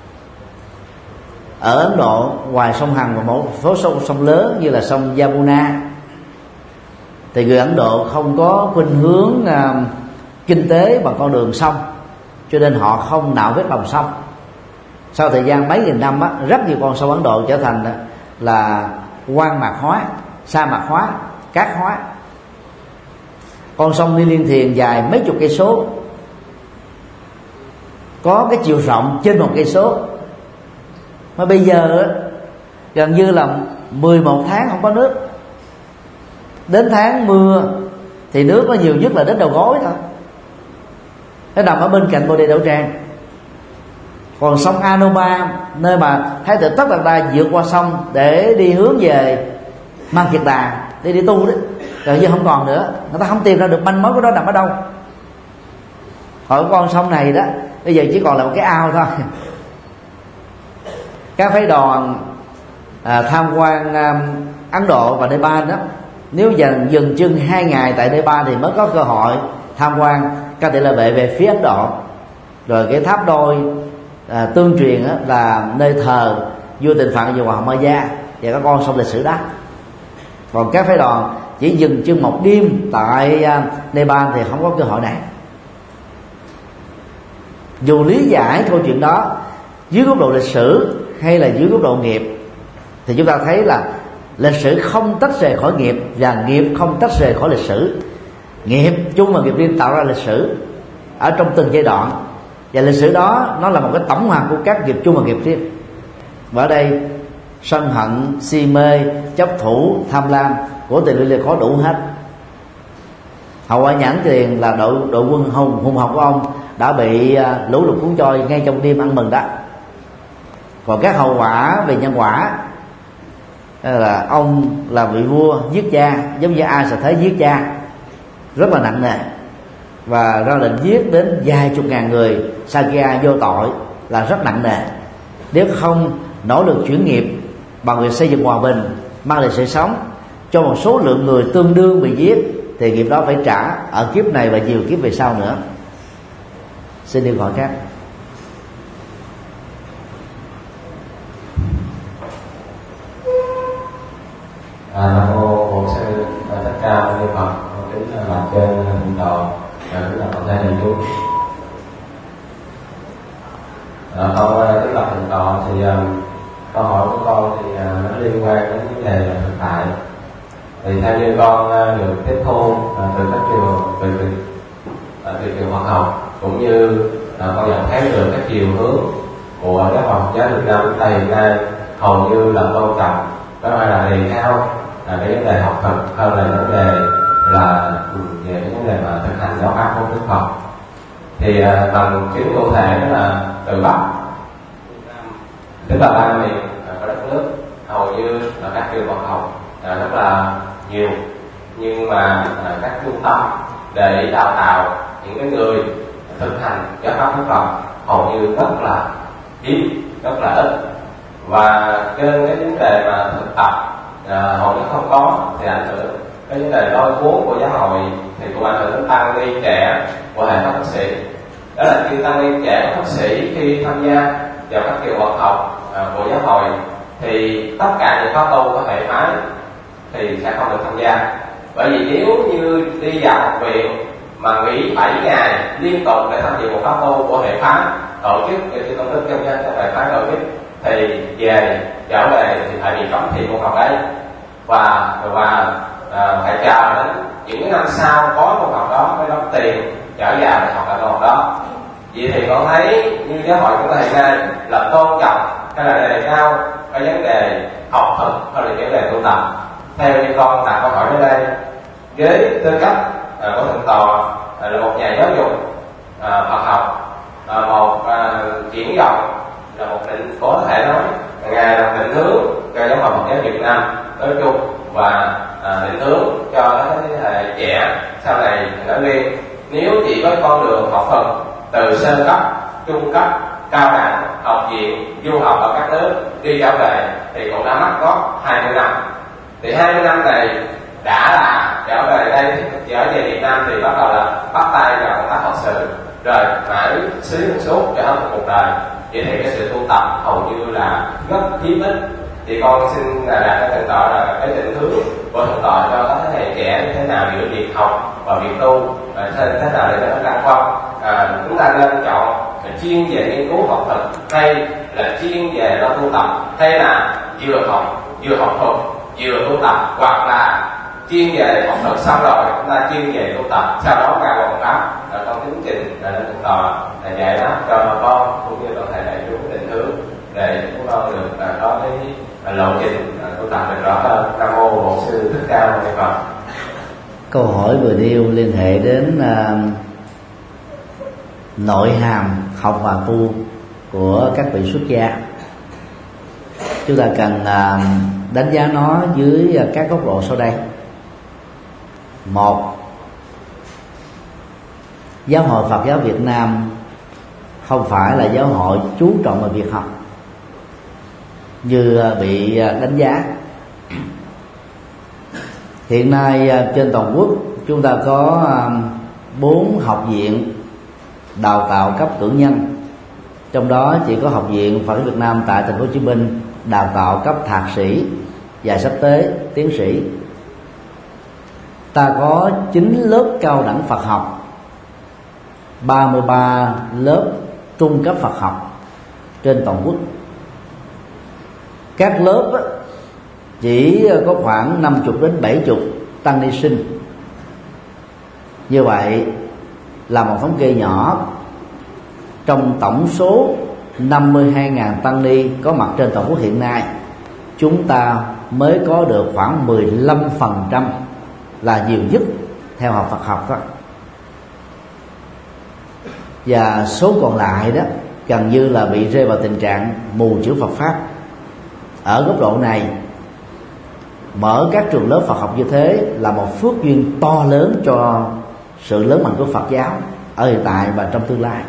ở Ấn Độ, ngoài sông Hằng và một số sông, sông lớn như là sông Yamuna, thì người Ấn Độ không có khuynh hướng uh, kinh tế bằng con đường sông, cho nên họ không nạo vét lòng sông. Sau thời gian mấy nghìn năm á, rất nhiều con sông Ấn Độ trở thành là hoang mạc hóa, sa mạc hóa, cát hóa. Con sông Ni Liên Thiền dài mấy chục cây số, có cái chiều rộng trên một cây số, mà bây giờ á, gần như là mười một tháng không có nước. Đến tháng mưa thì nước nó nhiều nhất là đến đầu gối thôi. Nó nằm ở bên cạnh Bồ Đề Đậu Tràng. Còn sông Anoma, nơi mà Thái tử Tất Đạt Đa vượt qua sông để đi hướng về Man Kiệt Đà để đi tu đấy, gần như không còn nữa. Người ta không tìm ra được manh mối của nó nằm ở đâu. Ở con sông này đó bây giờ chỉ còn là một cái ao thôi. Các phái đoàn à, tham quan à, Ấn Độ và Nepal đó, nếu dần dừng chân hai ngày tại Nepal thì mới có cơ hội tham quan Ca Tỳ La Vệ về phía Ấn Độ. Rồi cái tháp đôi à, tương truyền á, là nơi thờ vua Tịnh Phạn và Hoàng Ma Gia và các con sông lịch sử đó. Còn các phái đoàn chỉ dừng chân một đêm tại à, Nepal thì không có cơ hội này. Dù lý giải câu chuyện đó dưới góc độ lịch sử hay là dưới góc độ nghiệp, thì chúng ta thấy là lịch sử không tách rời khỏi nghiệp và nghiệp không tách rời khỏi lịch sử. Nghiệp chung và nghiệp riêng tạo ra lịch sử ở trong từng giai đoạn, và lịch sử đó nó là một cái tổng hòa của các nghiệp chung và nghiệp riêng. Và ở đây sân hận, si mê, chấp thủ, tham lam của tình yêu có đủ hết. Hậu quả nhãn tiền là đội đội quân hùng hùng hậu của ông đã bị lũ lụt cuốn trôi ngay trong đêm ăn mừng đó. Còn các hậu quả về nhân quả là ông là vị vua giết cha, giống như A Xà Thế giết cha, rất là nặng nề, và ra lệnh giết đến vài chục ngàn người Sakya vô tội là rất nặng nề. Nếu không nỗ lực chuyển nghiệp bằng việc xây dựng hòa bình, mang lại sự sống cho một số lượng người tương đương bị giết, thì nghiệp đó phải trả ở kiếp này và nhiều kiếp về sau nữa. Xin điều hỏi khác. À, Nam mô Bổn Sư Thích Ca Mâu Ni Phật. Con kính bạch trên thượng tọa và kính là toàn thể đại chúng. À, con kính bạch thượng tọa thì uh, câu hỏi của con thì uh, nó liên quan đến vấn đề thực tại. Thì theo như con uh, được tiếp thu uh, từ các trường từ từ uh, từ trường Phật học, cũng như uh, con nhận thấy được các chiều hướng của các Phật giáo Việt Nam chúng ta hiện nay hầu như là tôn trọng, đó là đề cao là cái vấn đề học thực hơn là vấn đề là về cái vấn đề mà thực hành giáo pháp của Đức Phật. Thì uh, bằng chứng cụ thể đó là từ Bắc, tức là ba miền của đất nước, hầu như là các trường Phật học uh, rất là nhiều, nhưng mà uh, các trung tâm để đào tạo những cái người thực hành giáo pháp Đức Phật hầu như rất là hiếm, rất là ít. Và trên cái vấn đề mà thực tập à, hầu như không có, thì ảnh hưởng cái vấn đề lôi cuốn của giáo hội thì cũng ảnh hưởng đến tăng ni trẻ của hệ thống bác sĩ. Đó là khi tăng ni trẻ của bác sĩ khi tham gia vào các trường Phật học à, của giáo hội thì tất cả những khóa tu của hệ phái thì sẽ không được tham gia, bởi vì nếu như đi vào học viện mà nghỉ bảy ngày liên tục để tham dự một khóa tu của hệ phái tổ chức, cho chư tôn đức trong danh trong hệ phái tổ chức, thì về trở về thì phải bị cấm thi môn học đấy, và và à, phải chờ đến những cái năm sau có môn học đó mới đóng tiền trở vào để học lại môn học đó. Vậy thì con thấy như giáo hội chúng ta hiện nay là tôn trọng hay là đề cao cái vấn đề học thực hay là vấn đề tu tập. Theo như con đặt câu hỏi đến đây, với tư cách à, của thượng tọa à, là một nhà giáo dục à, Phật học, à, một à, triển vọng, là một định, có thể nói ngài là định hướng cho giáo hội Phật giáo Việt Nam nói chung và à, định hướng cho các thế hệ trẻ sau này nói riêng. Nếu chỉ có con đường học thuật từ sơ cấp, trung cấp, cao đẳng, học viện, du học ở các nước, đi trở về thì cũng đã mất có hai mươi năm. Thì hai mươi năm này đã là trở về đây, trở về Việt Nam thì bắt đầu là bắt tay vào công tác Phật sự, rồi mãi xứ suốt cho hết một cuộc đời. Vậy thì cái sự tu tập hầu như là rất hiếm ít. Thì con xin là đạt cái thượng tọa là cái định hướng của thượng tọa cho các thế hệ trẻ như thế nào giữa việc học và việc tu, và thế, thế nào để cho nó lạc quan. À, chúng ta nên chọn chuyên về nghiên cứu học thuật hay là chuyên về lo tu tập, hay là vừa học vừa học thuật vừa tu tập, hoặc là chuyên về học thuật xong rồi chúng ta chuyên về tu tập, sau đó ra hoàn pháp. Là con tính trình là nên thượng tọa là dạy đó cho con cũng như toàn thể đại chúng định hướng để chúng con được uh, có cái uh, lộ trình uh, tu tập được rõ hơn. Nam mô Bổn Sư Thích Ca Mâu Ni Phật. Câu hỏi vừa nêu liên hệ đến uh, nội hàm học và tu của các vị xuất gia. Chúng ta cần uh, đánh giá nó dưới uh, các góc độ sau đây. Một, Giáo hội Phật giáo Việt Nam không phải là giáo hội chú trọng vào việc học như bị đánh giá. Hiện nay trên toàn quốc chúng ta có bốn học viện đào tạo cấp cử nhân, trong đó chỉ có học viện Phật giáo Việt Nam tại thành phố Hồ Chí Minh đào tạo cấp thạc sĩ và sắp tới tiến sĩ. Ta có chín lớp cao đẳng Phật học, ba mươi ba lớp trung cấp Phật học trên toàn quốc. Các lớp chỉ có khoảng năm mươi đến bảy mươi tăng ni sinh. Như vậy là một thống kê nhỏ trong tổng số năm mươi hai nghìn tăng ni có mặt trên toàn quốc hiện nay, chúng ta mới có được khoảng mười lăm phần trăm là nhiều nhất theo học Phật học đó. Và số còn lại đó gần như là bị rơi vào tình trạng mù chữ Phật pháp. Ở góc độ này, mở các trường lớp Phật học như thế là một phước duyên to lớn cho sự lớn mạnh của Phật giáo ở hiện tại và trong tương lai.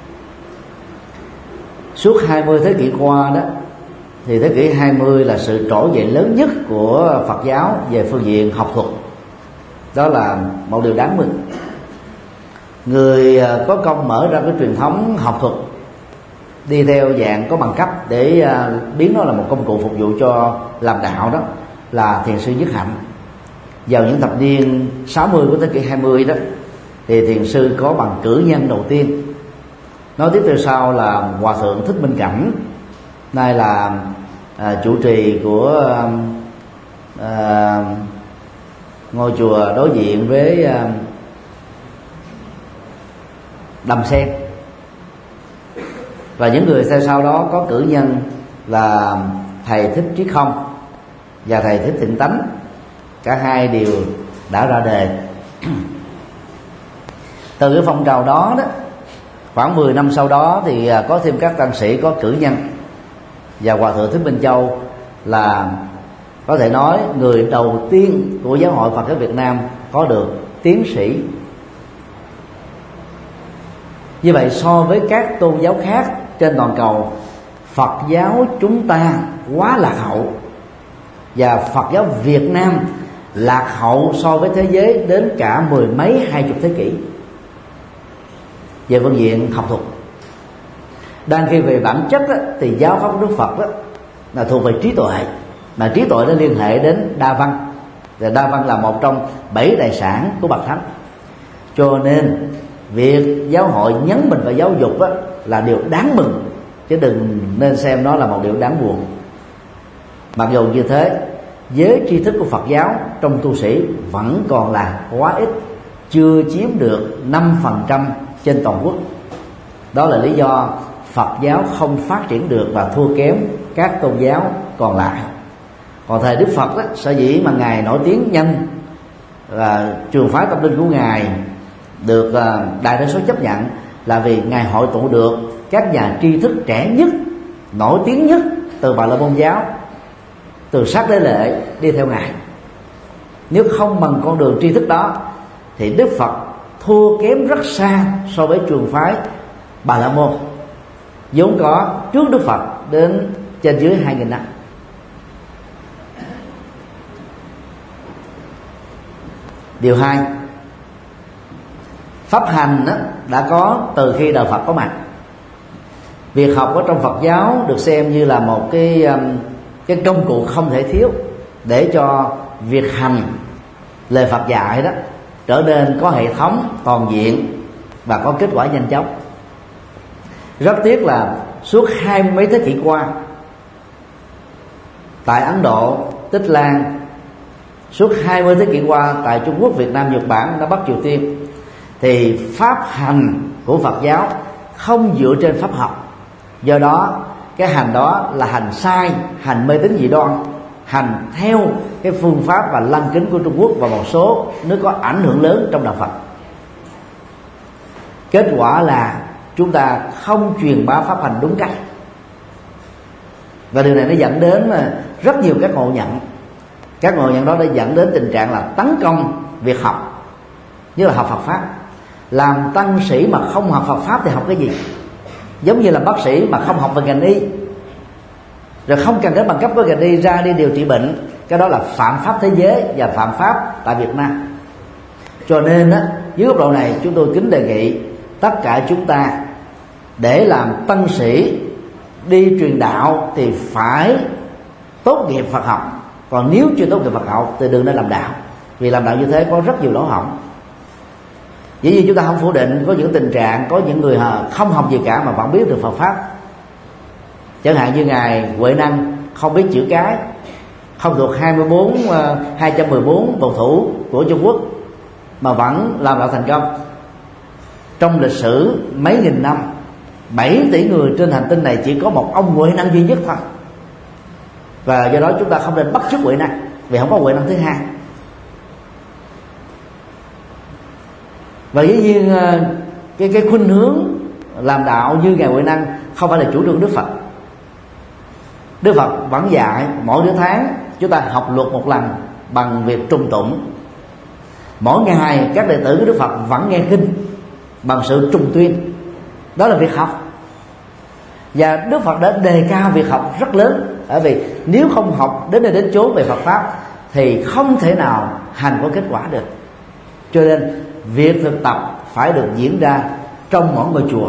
Suốt hai mươi thế kỷ qua đó, thì thế kỷ hai mươi là sự trỗi dậy lớn nhất của Phật giáo về phương diện học thuật. Đó là một điều đáng mừng. Người có công mở ra cái truyền thống học thuật đi theo dạng có bằng cấp để biến nó là một công cụ phục vụ cho làm đạo, đó là thiền sư Nhất Hạnh. Vào những thập niên sáu mươi của thế kỷ hai mươi đó, thì thiền sư có bằng cử nhân đầu tiên. Nói tiếp theo sau là Hòa thượng Thích Minh Cảnh, nay là à, chủ trì của à, ngôi chùa đối diện với à, Đầm Sen. Và những người theo sau đó có cử nhân là thầy Thích Trí Không và thầy Thích Tịnh Tánh. Cả hai đều đã ra đời. Từ cái phong trào đó đó, khoảng mười năm sau đó thì có thêm các tăng sĩ có cử nhân, và Hòa thượng Thích Minh Châu là có thể nói người đầu tiên của giáo hội Phật giáo Việt Nam có được tiến sĩ. Như vậy so với các tôn giáo khác trên toàn cầu, Phật giáo chúng ta quá lạc hậu, và Phật giáo Việt Nam lạc hậu so với thế giới đến cả mười mấy hai chục thế kỷ về phương diện học thuật. Đang khi về bản chất đó, thì giáo pháp của Đức Phật đó là thuộc về trí tuệ, mà trí tuệ nó liên hệ đến đa văn, và đa văn là một trong bảy tài sản của bậc thánh. Cho nên việc giáo hội nhấn mình vào giáo dục đó là điều đáng mừng, chứ đừng nên xem nó là một điều đáng buồn. Mặc dù như thế, giới tri thức của Phật giáo trong tu sĩ vẫn còn là quá ít, chưa chiếm được năm phần trăm trên toàn quốc. Đó là lý do Phật giáo không phát triển được và thua kém các tôn giáo còn lại. Còn thời Đức Phật đó, sở dĩ mà Ngài nổi tiếng nhanh, là trường phái tâm linh của Ngài được đại đa số chấp nhận, là vì Ngài hội tụ được các nhà tri thức trẻ nhất, nổi tiếng nhất từ Bà La Môn giáo, từ Sát Đế Lệ đi theo Ngài. Nếu không bằng con đường tri thức đó thì Đức Phật thua kém rất xa so với trường phái Bà La Môn. vốn có trước Đức Phật đến trên dưới hai nghìn năm. Điều hai, pháp hành đó đã có từ khi đời Phật có mặt. Việc học ở trong Phật giáo được xem như là một cái cái công cụ không thể thiếu để cho việc hành lời Phật dạy đó trở nên có hệ thống, toàn diện và có kết quả nhanh chóng. Rất tiếc là suốt hai mươi mấy thế kỷ qua, tại Ấn Độ, Tích Lan, suốt hai mươi thế kỷ qua tại Trung Quốc, Việt Nam, Nhật Bản, Đông Bắc Triều Tiên, thì pháp hành của Phật giáo không dựa trên pháp học. Do đó cái hành đó là hành sai, hành mê tín dị đoan, hành theo cái phương pháp và lăng kính của Trung Quốc và một số nước có ảnh hưởng lớn trong đạo Phật. Kết quả là chúng ta không truyền bá pháp hành đúng cách, và điều này nó dẫn đến rất nhiều các ngộ nhận. Các ngộ nhận đó đã dẫn đến tình trạng là tấn công việc học, như là học Phật pháp. Làm tăng sĩ mà không học Phật pháp thì học cái gì? Giống như là bác sĩ mà không học về ngành y, rồi không cần đến bằng cấp của ngành y ra đi điều trị bệnh, cái đó là phạm pháp thế giới và phạm pháp tại Việt Nam. Cho nên á, dưới góc độ này chúng tôi kính đề nghị tất cả chúng ta để làm tăng sĩ đi truyền đạo thì phải tốt nghiệp Phật học. Còn nếu chưa tốt nghiệp Phật học thì đừng nên làm đạo, vì làm đạo như thế có rất nhiều lỗ hổng. Dĩ nhiên chúng ta không phủ định có những tình trạng có những người không học gì cả mà vẫn biết được Phật pháp. Chẳng hạn như ngài Huệ Năng không biết chữ cái, không thuộc hai mươi bốn hai trăm mười bốn cầu thủ của Trung Quốc mà vẫn làm đạo thành công. Trong lịch sử mấy nghìn năm, bảy tỷ người trên hành tinh này chỉ có một ông Huệ Năng duy nhất thôi. Và do đó chúng ta không nên bắt chước Huệ Năng, vì không có Huệ Năng thứ hai. Và dĩ nhiên cái cái khuynh hướng làm đạo như ngài Huệ Năng không phải là chủ trương Đức Phật. Đức Phật vẫn dạy mỗi nửa tháng chúng ta học luật một lần bằng việc trùng tụng. Mỗi ngày các đệ tử của Đức Phật vẫn nghe kinh bằng sự trùng tuyên. Đó là việc học. Và Đức Phật đã đề cao việc học rất lớn, bởi vì nếu không học đến nơi đến chốn về Phật pháp thì không thể nào hành có kết quả được. Cho nên việc thực tập phải được diễn ra trong mỗi ngôi chùa.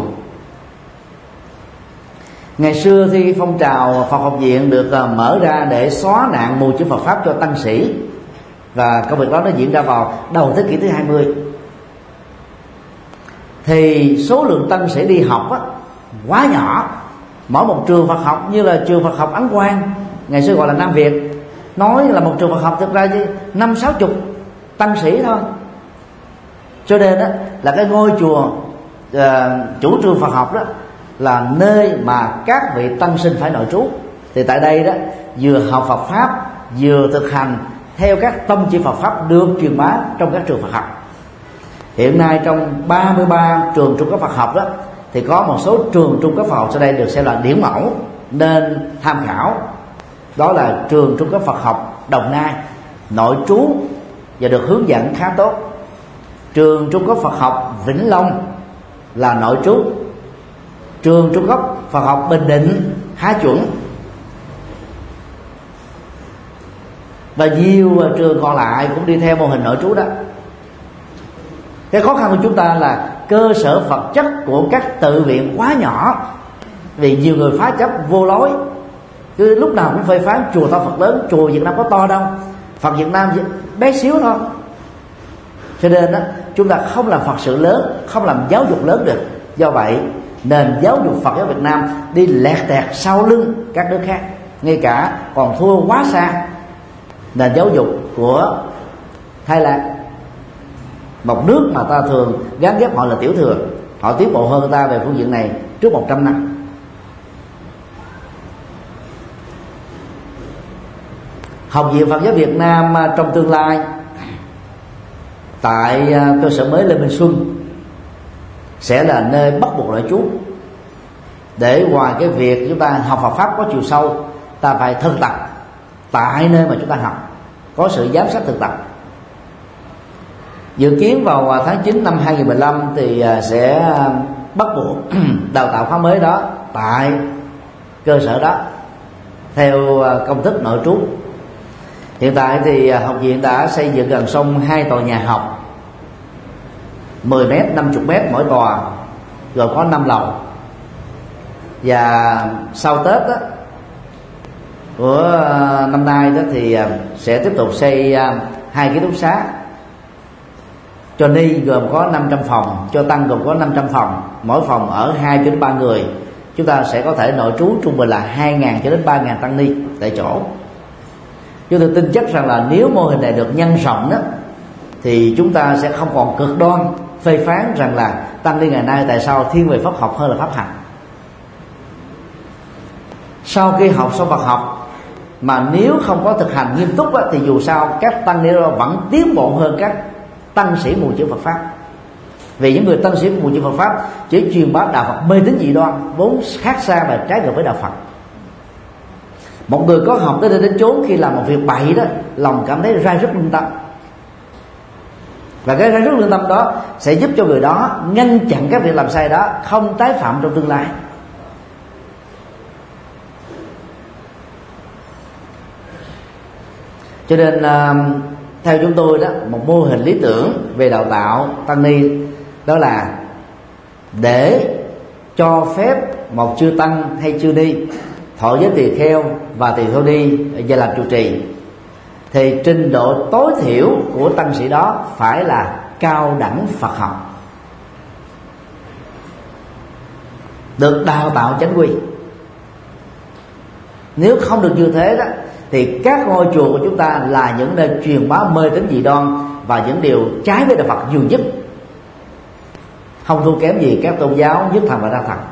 Ngày xưa khi phong trào Phật học viện được mở ra để xóa nạn mù chữ Phật pháp cho tăng sĩ, và công việc đó nó diễn ra vào đầu thế kỷ thứ hai mươi, thì số lượng tăng sĩ đi học á, quá nhỏ. Mỗi một trường Phật học như là trường Phật học Ấn Quang, ngày xưa gọi là Nam Việt, nói là một trường Phật học thực ra chứ năm sáu chục tăng sĩ thôi. Cho nên đó là cái ngôi chùa uh, chủ trương Phật học đó là nơi mà các vị tăng sinh phải nội trú. Thì tại đây đó vừa học Phật pháp vừa thực hành theo các tông chỉ Phật pháp được truyền bá trong các trường Phật học. Hiện nay trong ba mươi ba trường trung cấp Phật học đó thì có một số trường trung cấp Phật học sau đây được xem là điển mẫu nên tham khảo. Đó là trường trung cấp Phật học Đồng Nai, nội trú và được hướng dẫn khá tốt. Trường trung cấp Phật học Vĩnh Long là nội trú. Trường trung cấp Phật học Bình Định khá chuẩn. Và nhiều trường còn lại cũng đi theo mô hình nội trú đó. Cái khó khăn của chúng ta là cơ sở vật chất của các tự viện quá nhỏ, vì nhiều người phá chấp vô lối, cứ lúc nào cũng phê phán chùa to Phật lớn. Chùa Việt Nam có to đâu, Phật Việt Nam bé xíu thôi. Cho nên đó, chúng ta không làm Phật sự lớn, không làm giáo dục lớn được. Do vậy nền giáo dục Phật giáo Việt Nam đi lẹt tẹt sau lưng các nước khác, ngay cả còn thua quá xa nền giáo dục của Thái Lan, một nước mà ta thường gán ghép họ là tiểu thừa. Họ tiến bộ hơn ta về phương diện này trước một trăm năm. Học viện Phật giáo Việt Nam trong tương lai tại cơ sở mới Lê Minh Xuân sẽ là nơi bắt buộc nội trú. Để ngoài cái việc chúng ta học Phật pháp có chiều sâu, ta phải thực tập tại nơi mà chúng ta học, có sự giám sát thực tập. Dự kiến vào tháng chín năm hai nghìn không trăm mười lăm thì sẽ bắt buộc đào tạo khóa mới đó tại cơ sở đó theo công thức nội trú. Hiện tại thì học viện đã xây dựng gần xong hai tòa nhà học mười mét, năm mươi mét mỗi tòa, gồm có năm lầu. Và sau Tết đó, của năm nay đó thì sẽ tiếp tục xây hai ký túc xá cho ni gồm có năm trăm phòng, cho tăng gồm có năm trăm phòng, mỗi phòng ở hai cho đến ba người. Chúng ta sẽ có thể nội trú trung bình là hai nghìn cho đến ba nghìn tăng ni tại chỗ. Chúng tôi tin chắc rằng là nếu mô hình này được nhân rộng đó thì chúng ta sẽ không còn cực đoan phê phán rằng là tăng ni ngày nay tại sao thiên về pháp học hơn là pháp hành. Sau khi học xong Phật học mà nếu không có thực hành nghiêm túc á, thì dù sao các tăng ni đó vẫn tiến bộ hơn các tăng sĩ mù chữ Phật pháp. Vì những người tăng sĩ mù chữ Phật pháp chỉ truyền bá đạo Phật mê tín dị đoan, vốn khác xa và trái ngược với đạo Phật. Một người có học tới đây đến chốn khi làm một việc bậy đó, lòng cảm thấy rai rứt lương tâm, và cái rai rứt lương tâm đó sẽ giúp cho người đó ngăn chặn các việc làm sai đó không tái phạm trong tương lai. Cho nên theo chúng tôi đó, một mô hình lý tưởng về đào tạo tăng ni đó là để cho phép một chư tăng hay chư ni thọ giới tỳ kheo và tỳ kheo ni và làm trụ trì, thì trình độ tối thiểu của tăng sĩ đó phải là cao đẳng Phật học, được đào tạo chánh quy. Nếu không được như thế đó thì các ngôi chùa của chúng ta là những nơi truyền bá mê tín dị đoan và những điều trái với đạo Phật nhiều nhất, không thua kém gì các tôn giáo nhất thần và đa thần.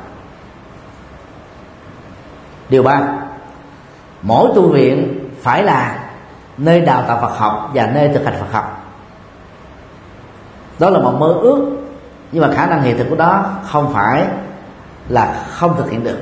Điều ba, mỗi tu viện phải là nơi đào tạo Phật học và nơi thực hành Phật học. Đó là một mơ ước, nhưng mà khả năng hiện thực của đó không phải là không thực hiện được.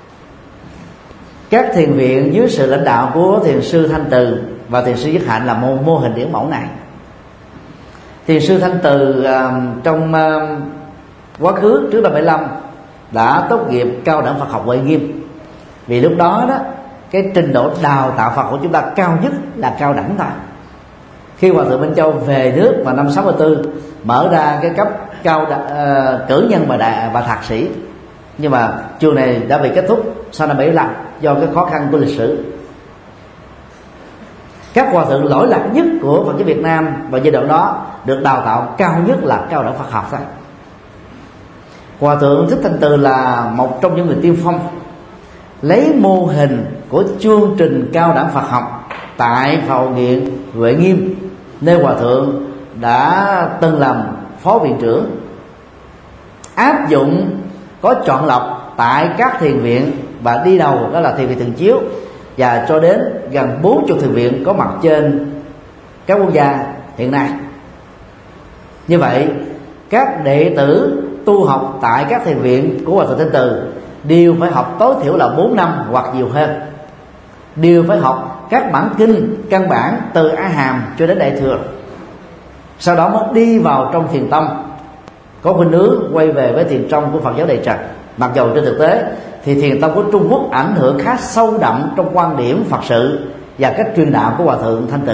Các thiền viện dưới sự lãnh đạo của thiền sư Thanh Từ và thiền sư Nhất Hạnh là một mô hình điển mẫu này. Thiền sư Thanh Từ uh, trong uh, quá khứ trước năm bảy mươi lăm đã tốt nghiệp cao đẳng Phật học Huệ Nghiêm. Vì lúc đó đó cái trình độ đào tạo Phật của chúng ta cao nhất là cao đẳng thôi. Khi Hòa thượng Minh Châu về nước vào năm sáu mươi tư mở ra cái cấp cao uh, cử nhân và đại và thạc sĩ, nhưng mà trường này đã bị kết thúc sau năm bảy mươi lăm do cái khó khăn của lịch sử. Các hòa thượng lỗi lạc nhất của Phật giáo Việt Nam vào giai đoạn đó được đào tạo cao nhất là cao đẳng Phật học thôi. Hòa thượng Thích Thanh Từ là một trong những người tiên phong lấy mô hình của chương trình cao đẳng Phật học tại Phò Nghiện Huệ Nghiêm, nơi hòa thượng đã từng làm phó viện trưởng, áp dụng có chọn lọc tại các thiền viện và đi đầu đó là thiền viện Thường Chiếu, và cho đến gần bốn mươi thiền viện có mặt trên các quốc gia hiện nay. Như vậy các đệ tử tu học tại các thiền viện của Hòa thượng Thanh Từ đều phải học tối thiểu là bốn năm hoặc nhiều hơn, đều phải học các bản kinh căn bản từ A Hàm cho đến Đại Thừa, sau đó mới đi vào trong thiền tông có khuynh hướng quay về với thiền trong của Phật giáo Đại Trần. Mặc dầu trên thực tế thì thiền tông của Trung Quốc ảnh hưởng khá sâu đậm trong quan điểm Phật sự và cách truyền đạo của Hòa thượng Thanh Từ.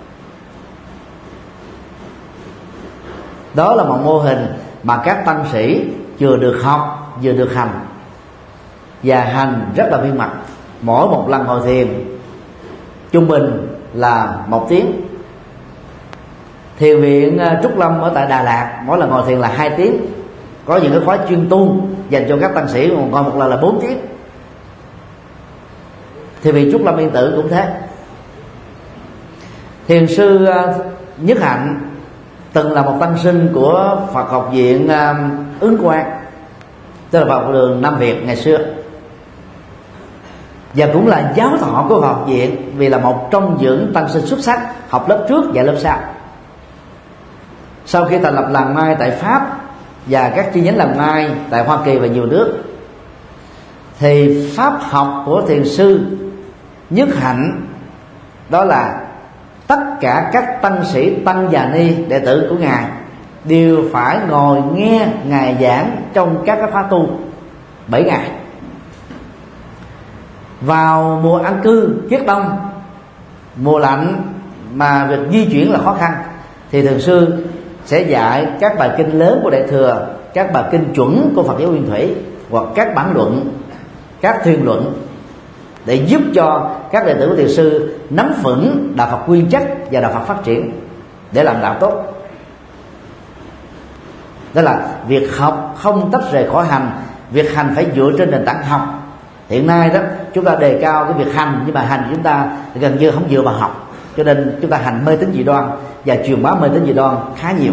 Đó là một mô hình mà các tăng sĩ vừa được học vừa được hành, và hành rất là viên mãn. Mỗi một lần ngồi thiền trung bình là một tiếng. Thiền viện Trúc Lâm ở tại Đà Lạt mỗi lần ngồi thiền là hai tiếng. Có những cái khóa chuyên tu dành cho các tăng sĩ ngồi một lần là bốn tiếng. Thiền viện Trúc Lâm Yên Tử cũng thế. Thiền sư Nhất Hạnh từng là một tăng sinh của Phật học viện Ứng Quang, tức là vào đường Nam Việt ngày xưa, và cũng là giáo thọ của học viện vì là một trong những tăng sinh xuất sắc, học lớp trước và lớp sau. Sau khi thành lập làng Mai tại Pháp và các chi nhánh làng Mai tại Hoa Kỳ và nhiều nước, thì pháp học của thiền sư Nhất Hạnh đó là tất cả các tăng sĩ, tăng già ni, đệ tử của ngài đều phải ngồi nghe ngài giảng trong các cái khóa tu bảy ngày. Vào mùa an cư kiết đông, mùa lạnh mà việc di chuyển là khó khăn, thì thường sư sẽ dạy các bài kinh lớn của Đại Thừa, các bài kinh chuẩn của Phật giáo Nguyên Thủy, hoặc các bản luận, các thuyên luận, để giúp cho các đệ tử của thiền sư nắm vững đạo Phật nguyên chất và đạo Phật phát triển để làm đạo tốt. Đó là việc học không tách rời khỏi hành, việc hành phải dựa trên nền tảng học. Hiện nay đó chúng ta đề cao cái việc hành, nhưng mà hành của chúng ta gần như không dựa vào học, cho nên chúng ta hành mê tín dị đoan và truyền bá mê tín dị đoan khá nhiều.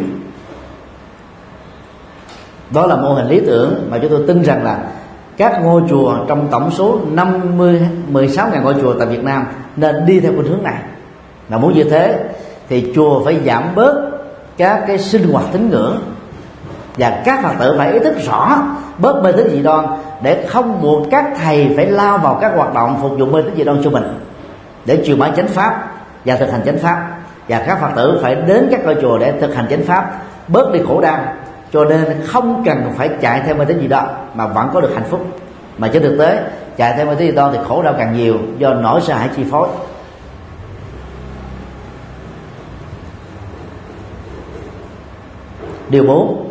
Đó là mô hình lý tưởng mà chúng tôi tin rằng là các ngôi chùa trong tổng số năm mươi, mười sáu ngàn ngôi chùa tại Việt Nam nên đi theo khuynh hướng này. Mà muốn như thế thì chùa phải giảm bớt các cái sinh hoạt tín ngưỡng, và các Phật tử phải ý thức rõ bớt mê tín dị đoan, để không buộc các thầy phải lao vào các hoạt động phục vụ mê tín dị đoan cho mình, để truyền bá chánh pháp và thực hành chánh pháp. Và các Phật tử phải đến các ngôi chùa để thực hành chánh pháp, bớt đi khổ đau. Cho nên không cần phải chạy theo mê tín dị đoan mà vẫn có được hạnh phúc. Mà trên thực tế chạy theo mê tín dị đoan thì khổ đau càng nhiều, do nỗi sợ hãi chi phối. Điều bốn,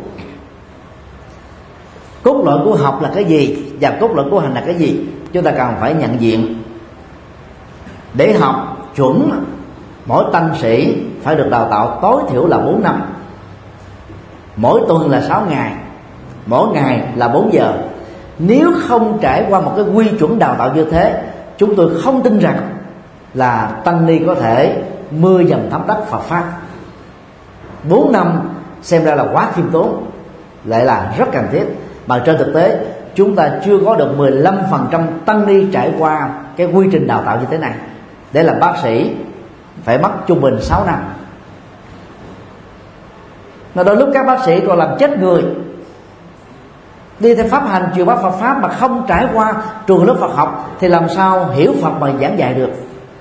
cốt lõi của học là cái gì và cốt lõi của hành là cái gì, chúng ta cần phải nhận diện. Để học chuẩn, mỗi tăng sĩ phải được đào tạo tối thiểu là bốn năm, mỗi tuần là sáu ngày, mỗi ngày là bốn giờ. Nếu không trải qua một cái quy chuẩn đào tạo như thế, chúng tôi không tin rằng là tăng ni có thể mưa dầm thấm đất Phật pháp. Bốn năm xem ra là quá khiêm tốn, lại là rất cần thiết. Mà trên thực tế chúng ta chưa có được mười lăm phần trăm tăng ni trải qua cái quy trình đào tạo như thế này. Để làm bác sĩ phải mất trung bình sáu năm. Mà đôi lúc các bác sĩ còn làm chết người, đi theo pháp hành truyền bá Phật pháp mà không trải qua trường lớp Phật học thì làm sao hiểu Phật mà giảng dạy được.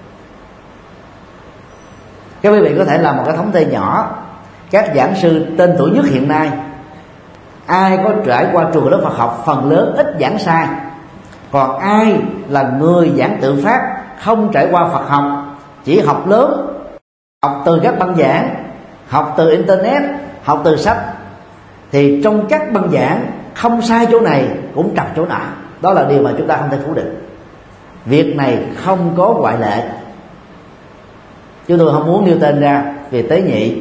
Các quý vị có thể làm một cái thống kê nhỏ, các giảng sư tên tuổi nhất hiện nay, ai có trải qua trường lớp Phật học phần lớn ít giảng sai, còn ai là người giảng tự phát, không trải qua Phật học, chỉ học lớn, học từ các băng giảng, học từ internet, học từ sách, thì trong các băng giảng không sai chỗ này cũng trật chỗ nọ. Đó là điều mà chúng ta không thể phủ định. Việc này không có ngoại lệ. Chúng tôi không muốn nêu tên ra vì tế nhị.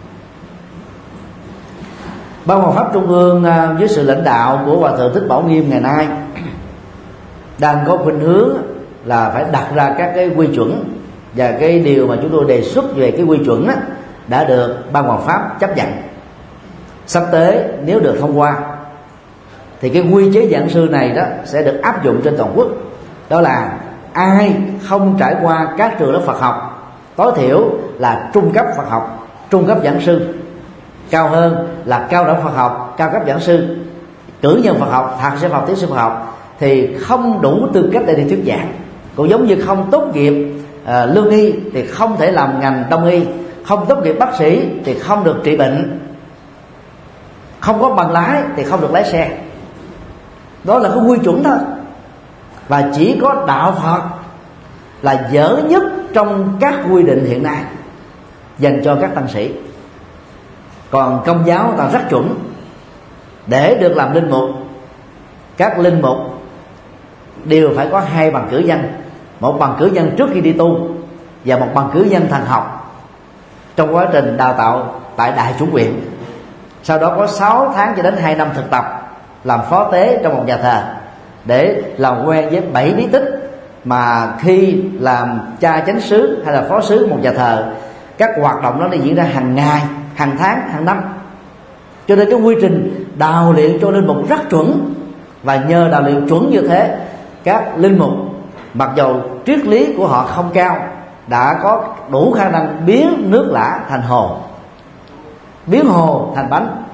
Ban Hoàng pháp Trung ương dưới sự lãnh đạo của Hòa thượng Thích Bảo Nghiêm ngày nay đang có khuynh hướng là phải đặt ra các cái quy chuẩn, và cái điều mà chúng tôi đề xuất về cái quy chuẩn đó đã được Ban Hoàng pháp chấp nhận. Sắp tới nếu được thông qua thì cái quy chế giảng sư này đó sẽ được áp dụng trên toàn quốc. Đó là ai không trải qua các trường lớp Phật học, tối thiểu là trung cấp Phật học, trung cấp giảng sư, cao hơn là cao đẳng Phật học, cao cấp giảng sư, cử nhân Phật học, thạc sĩ Phật học, tiến sĩ Phật học, thì không đủ tư cách để đi thuyết giảng. Cũng giống như không tốt nghiệp uh, lương y thì không thể làm ngành đông y, không tốt nghiệp bác sĩ thì không được trị bệnh, không có bằng lái thì không được lái xe. Đó là cái quy chuẩn thôi. Và chỉ có đạo Phật là dở nhất trong các quy định hiện nay dành cho các tăng sĩ. Còn Công giáo ta rất chuẩn. Để được làm linh mục, các linh mục đều phải có hai bằng cử nhân, một bằng cử nhân trước khi đi tu và một bằng cử nhân thần học trong quá trình đào tạo tại Đại Chủ Viện. Sau đó có sáu tháng cho đến hai năm thực tập làm phó tế trong một nhà thờ, để làm quen với bảy bí tích mà khi làm cha chánh xứ hay là phó xứ một nhà thờ, các hoạt động đó diễn ra hàng ngày, hàng tháng, hàng năm. Cho nên cái quy trình đào luyện cho linh mục rất chuẩn. Và nhờ đào luyện chuẩn như thế, các linh mục mặc dầu triết lý của họ không cao, đã có đủ khả năng biến nước lã thành hồ, biến hồ thành bánh,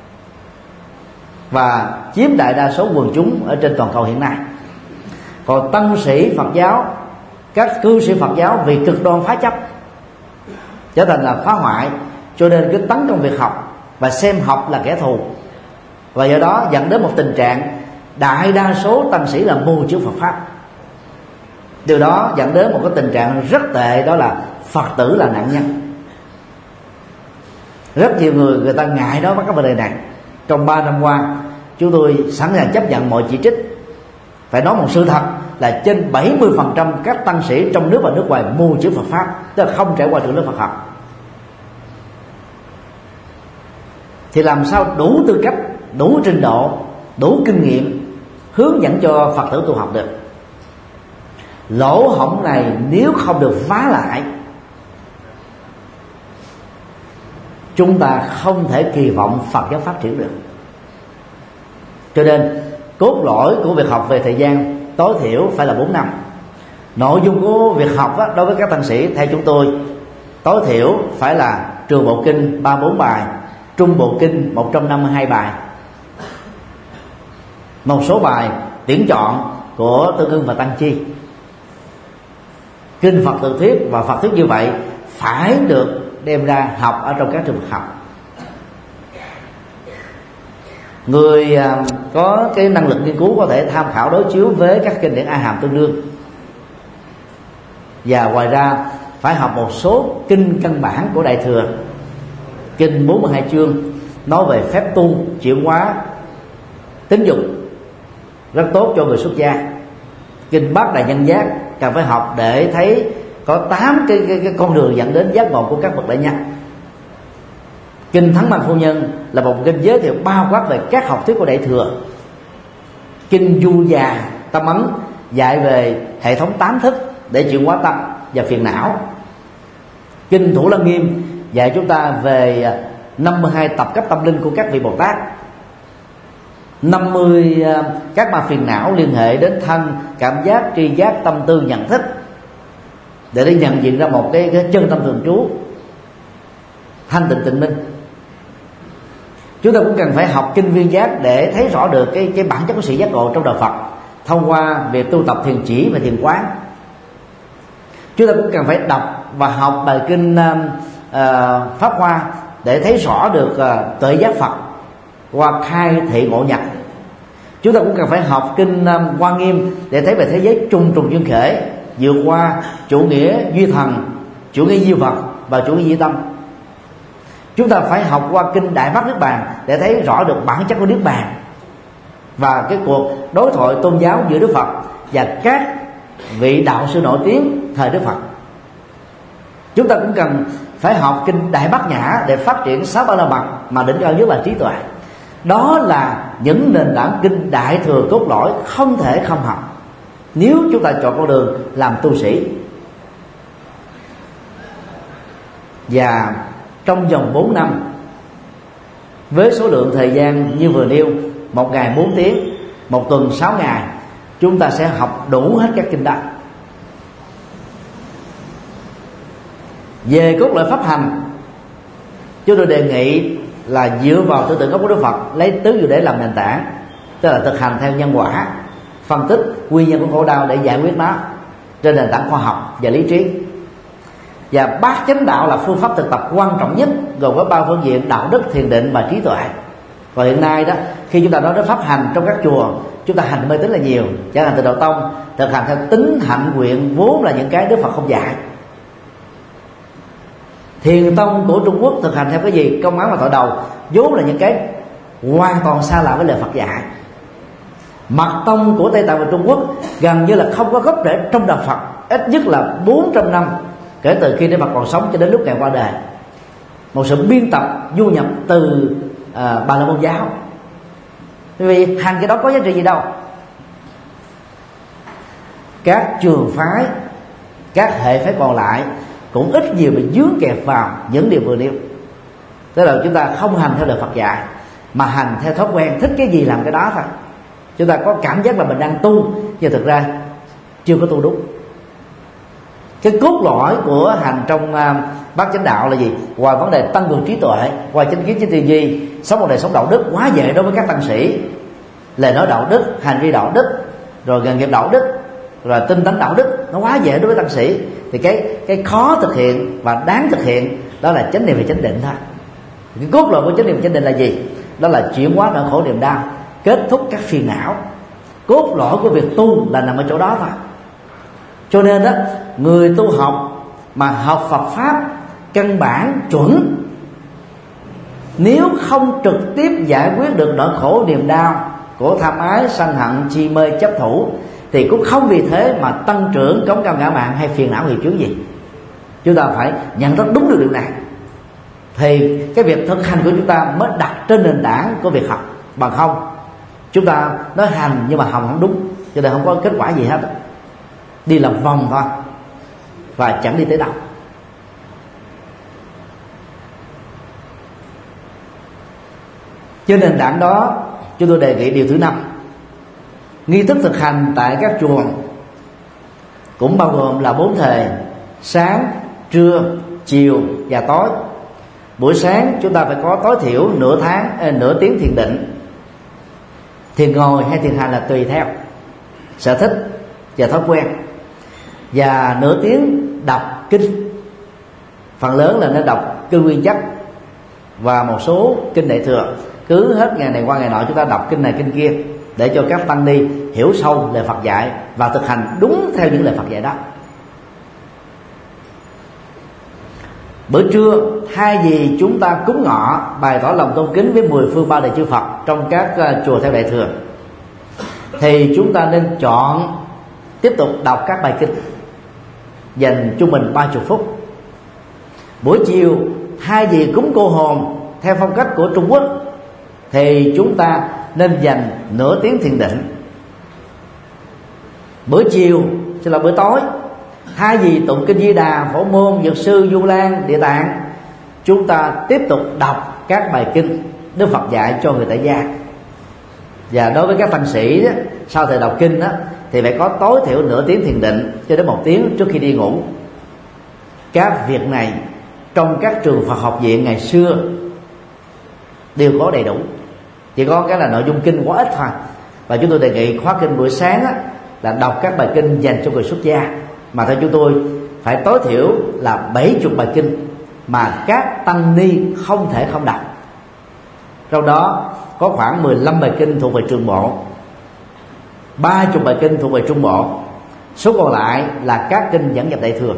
và chiếm đại đa số quần chúng ở trên toàn cầu hiện nay. Còn tăng sĩ Phật giáo, các cư sĩ Phật giáo vì cực đoan phá chấp, trở thành là phá hoại, cho nên cứ tấn công việc học và xem học là kẻ thù. Và do đó dẫn đến một tình trạng đại đa số tăng sĩ là mù chữ Phật pháp. Điều đó dẫn đến một cái tình trạng rất tệ, đó là Phật tử là nạn nhân. Rất nhiều người người ta ngại đó bắt cái vấn đề này. Trong ba năm qua, chúng tôi sẵn sàng chấp nhận mọi chỉ trích. Phải nói một sự thật là trên bảy mươi phần trăm các tăng sĩ trong nước và nước ngoài mù chữ Phật pháp, tức là không trải qua trường lớp Phật học. Thì làm sao đủ tư cách, đủ trình độ, đủ kinh nghiệm hướng dẫn cho Phật tử tu học được? Lỗ hổng này nếu không được phá lại, chúng ta không thể kỳ vọng Phật giáo phát triển được. Cho nên cốt lõi của việc học về thời gian tối thiểu phải là bốn năm. Nội dung của việc học á, đối với các tăng sĩ theo chúng tôi tối thiểu phải là trường bộ kinh ba bốn bài, trung bộ kinh một trăm năm mươi hai bài, một số bài tuyển chọn của Tương Ưng và Tăng Chi. Kinh Phật tự thuyết và Phật thuyết như vậy phải được đem ra học ở trong các trường Phật học. Người có cái năng lực nghiên cứu có thể tham khảo đối chiếu với các kinh điển A Hàm tương đương. Và ngoài ra phải học một số kinh căn bản của Đại Thừa. Kinh bốn mươi hai chương nói về phép tu, chuyển hóa tính dục, rất tốt cho người xuất gia. Kinh Bát Đại Nhân Giác cần phải học để thấy có tám cái, cái, cái con đường dẫn đến giác ngộ của các bậc đại nhân. Kinh Thắng Mạnh Phu Nhân là một kinh giới thiệu bao quát về các học thuyết của Đại Thừa. Kinh Du Già Tâm Ấn dạy về hệ thống tám thức để chuyển hóa tâm và phiền não. Kinh Thủ Lăng Nghiêm dạy chúng ta về năm mươi hai tập cấp tâm linh của các vị Bồ Tát, năm mươi các ma phiền não liên hệ đến thân, cảm giác, tri giác, tâm tư, nhận thức, để để nhận diện ra một cái, cái chân tâm thường trú thanh tịnh tịnh minh. Chúng ta cũng cần phải học kinh Viên Giác để thấy rõ được cái, cái bản chất của sự giác ngộ trong đạo Phật thông qua việc tu tập thiền chỉ và thiền quán. Chúng ta cũng cần phải đọc và học bài kinh uh, Pháp Hoa để thấy rõ được uh, tuệ giác Phật qua khai thị ngộ nhập. Chúng ta cũng cần phải học kinh um, Hoa Nghiêm để thấy về thế giới trùng trùng duyên khởi, vượt qua chủ nghĩa duy thần, chủ nghĩa duy vật và chủ nghĩa duy tâm. Chúng ta phải học qua kinh Đại Bát Niết Bàn để thấy rõ được bản chất của Niết Bàn và cái cuộc đối thoại tôn giáo giữa Đức Phật và các vị đạo sư nổi tiếng thời Đức Phật. Chúng ta cũng cần phải học kinh Đại Bát Nhã để phát triển sáu ba la mật, mà đỉnh cao nhất là trí tuệ. Đó là những nền tảng kinh Đại Thừa cốt lõi không thể không học nếu chúng ta chọn con đường làm tu sĩ. Và trong vòng bốn năm, với số lượng thời gian như vừa nêu, một ngày bốn tiếng, một tuần sáu ngày, chúng ta sẽ học đủ hết các kinh đó. Về cốt lõi pháp hành, chúng tôi đề nghị là dựa vào tư tưởng gốc của Đức Phật, lấy tứ diệu đế làm nền tảng, tức là thực hành theo nhân quả, phân tích nguyên nhân của khổ đau để giải quyết nó trên nền tảng khoa học và lý trí. Và bát chánh đạo là phương pháp thực tập quan trọng nhất, gồm có ba phương diện: đạo đức, thiền định và trí tuệ. Và hiện nay đó, khi chúng ta nói đến pháp hành trong các chùa, chúng ta hành mê tín là nhiều. Chẳng hạn Tịnh Độ Tông thực hành theo tính, hạnh, nguyện, vốn là những cái Đức Phật không dạy. Thiền Tông của Trung Quốc thực hành theo cái gì? Công án và tội đầu, vốn là những cái hoàn toàn xa lạ với lời Phật dạy. Mật Tông của Tây Tạng và Trung Quốc gần như là không có gốc rễ trong đạo Phật, ít nhất là bốn trăm năm kể từ khi Đức Phật còn sống cho đến lúc Ngài qua đời. Một sự biên tập du nhập từ uh, Bà La Môn giáo. Vì hành cái đó có giá trị gì đâu. Các trường phái, các hệ phái còn lại cũng ít nhiều bị dướng kẹp vào những điều vừa nêu. Tức là chúng ta không hành theo lời Phật dạy, mà hành theo thói quen, thích cái gì làm cái đó thôi. Chúng ta có cảm giác là mình đang tu, nhưng thực ra chưa có tu đúng. Cái cốt lõi của hành trong uh, bát chánh đạo là gì? Ngoài vấn đề tăng cường trí tuệ, ngoài chánh kiến, chánh tư duy, sống một đời sống đạo đức quá dễ đối với các tăng sĩ, lời nói đạo đức, hành vi đạo đức, rồi nghề nghiệp đạo đức, rồi tinh tấn đạo đức, nó quá dễ đối với tăng sĩ. Thì cái cái khó thực hiện và đáng thực hiện đó là chánh niệm và chánh định thôi. Cái cốt lõi của chánh niệm và chánh định là gì? Đó là chuyển hóa nỗi khổ niềm đau, kết thúc các phiền não. Cốt lõi của việc tu là nằm ở chỗ đó thôi. Cho nên đó, người tu học mà học Phật pháp căn bản chuẩn, nếu không trực tiếp giải quyết được nỗi khổ niềm đau của tham ái, sân hận, chi mê, chấp thủ, thì cũng không vì thế mà tăng trưởng cống cao ngã mạn hay phiền não nghiệp chướng gì. Chúng ta phải nhận thức đúng được điều này, thì cái việc thực hành của chúng ta mới đặt trên nền tảng của việc học. Bằng không chúng ta nói hành nhưng mà học không đúng, cho nên không có kết quả gì hết, đi lòng vòng thôi và chẳng đi tới đâu. Trên nền tảng đó, chúng tôi đề nghị điều thứ năm: nghi thức thực hành tại các chùa cũng bao gồm là bốn thời: sáng, trưa, chiều và tối. Buổi sáng chúng ta phải có tối thiểu nửa tháng eh, nửa tiếng thiền định, thiền ngồi hay thiền hành là tùy theo sở thích và thói quen, và nửa tiếng đọc kinh. Phần lớn là nên đọc kinh Nguyên Chất và một số kinh Đại Thừa. Cứ hết ngày này qua ngày nọ chúng ta đọc kinh này kinh kia, để cho các tăng ni hiểu sâu lời Phật dạy và thực hành đúng theo những lời Phật dạy đó. Bữa trưa, thay vì chúng ta cúng ngọ bày tỏ lòng tôn kính với mười phương ba đời chư Phật trong các uh, chùa theo Đại Thừa, thì chúng ta nên chọn tiếp tục đọc các bài kinh dành trung bình ba mươi phút. Buổi chiều, thay vì cúng cô hồn theo phong cách của Trung Quốc, thì chúng ta nên dành nửa tiếng thiền định. Bữa chiều, sẽ là bữa tối, thay vì tụng kinh Di Đà, Phổ Môn, Dược Sư, Du Lan, Địa Tạng, chúng ta tiếp tục đọc các bài kinh Đức Phật dạy cho người tại gia. Và đối với các tăng sĩ đó, sau thời đọc kinh đó, thì phải có tối thiểu nửa tiếng thiền định cho đến một tiếng trước khi đi ngủ. Các việc này trong các trường Phật học viện ngày xưa đều có đầy đủ, chỉ có cái là nội dung kinh quá ít thôi. Và chúng tôi đề nghị khóa kinh buổi sáng á, là đọc các bài kinh dành cho người xuất gia, mà theo chúng tôi phải tối thiểu là bảy mươi bài kinh mà các tăng ni không thể không đọc. Trong đó có khoảng mười lăm bài kinh thuộc về trường bộ, ba mươi bài kinh thuộc về trung bộ, số còn lại là các kinh dẫn nhập Đại Thừa.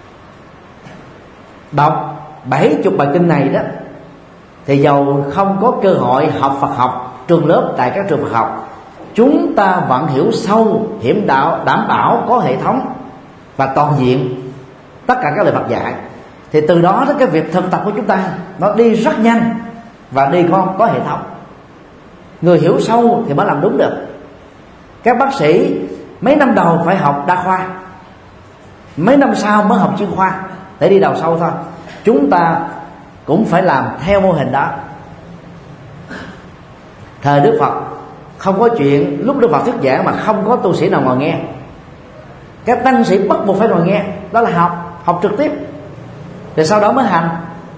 Đọc bảy mươi bài kinh này đó, thì dầu không có cơ hội học Phật học trường lớp tại các trường Phật học, chúng ta vẫn hiểu sâu, hiểm đạo, đảm bảo có hệ thống và toàn diện tất cả các lời Phật dạy. Thì từ đó đó cái việc thực tập của chúng ta nó đi rất nhanh và đi có, có hệ thống. Người hiểu sâu thì mới làm đúng được. Các bác sĩ mấy năm đầu phải học đa khoa, mấy năm sau mới học chuyên khoa để đi đào sâu thôi. Chúng ta cũng phải làm theo mô hình đó. Thời Đức Phật không có chuyện lúc Đức Phật thuyết giảng mà không có tu sĩ nào ngồi nghe. Các tăng sĩ bắt buộc phải ngồi nghe, đó là học, học trực tiếp, rồi sau đó mới hành.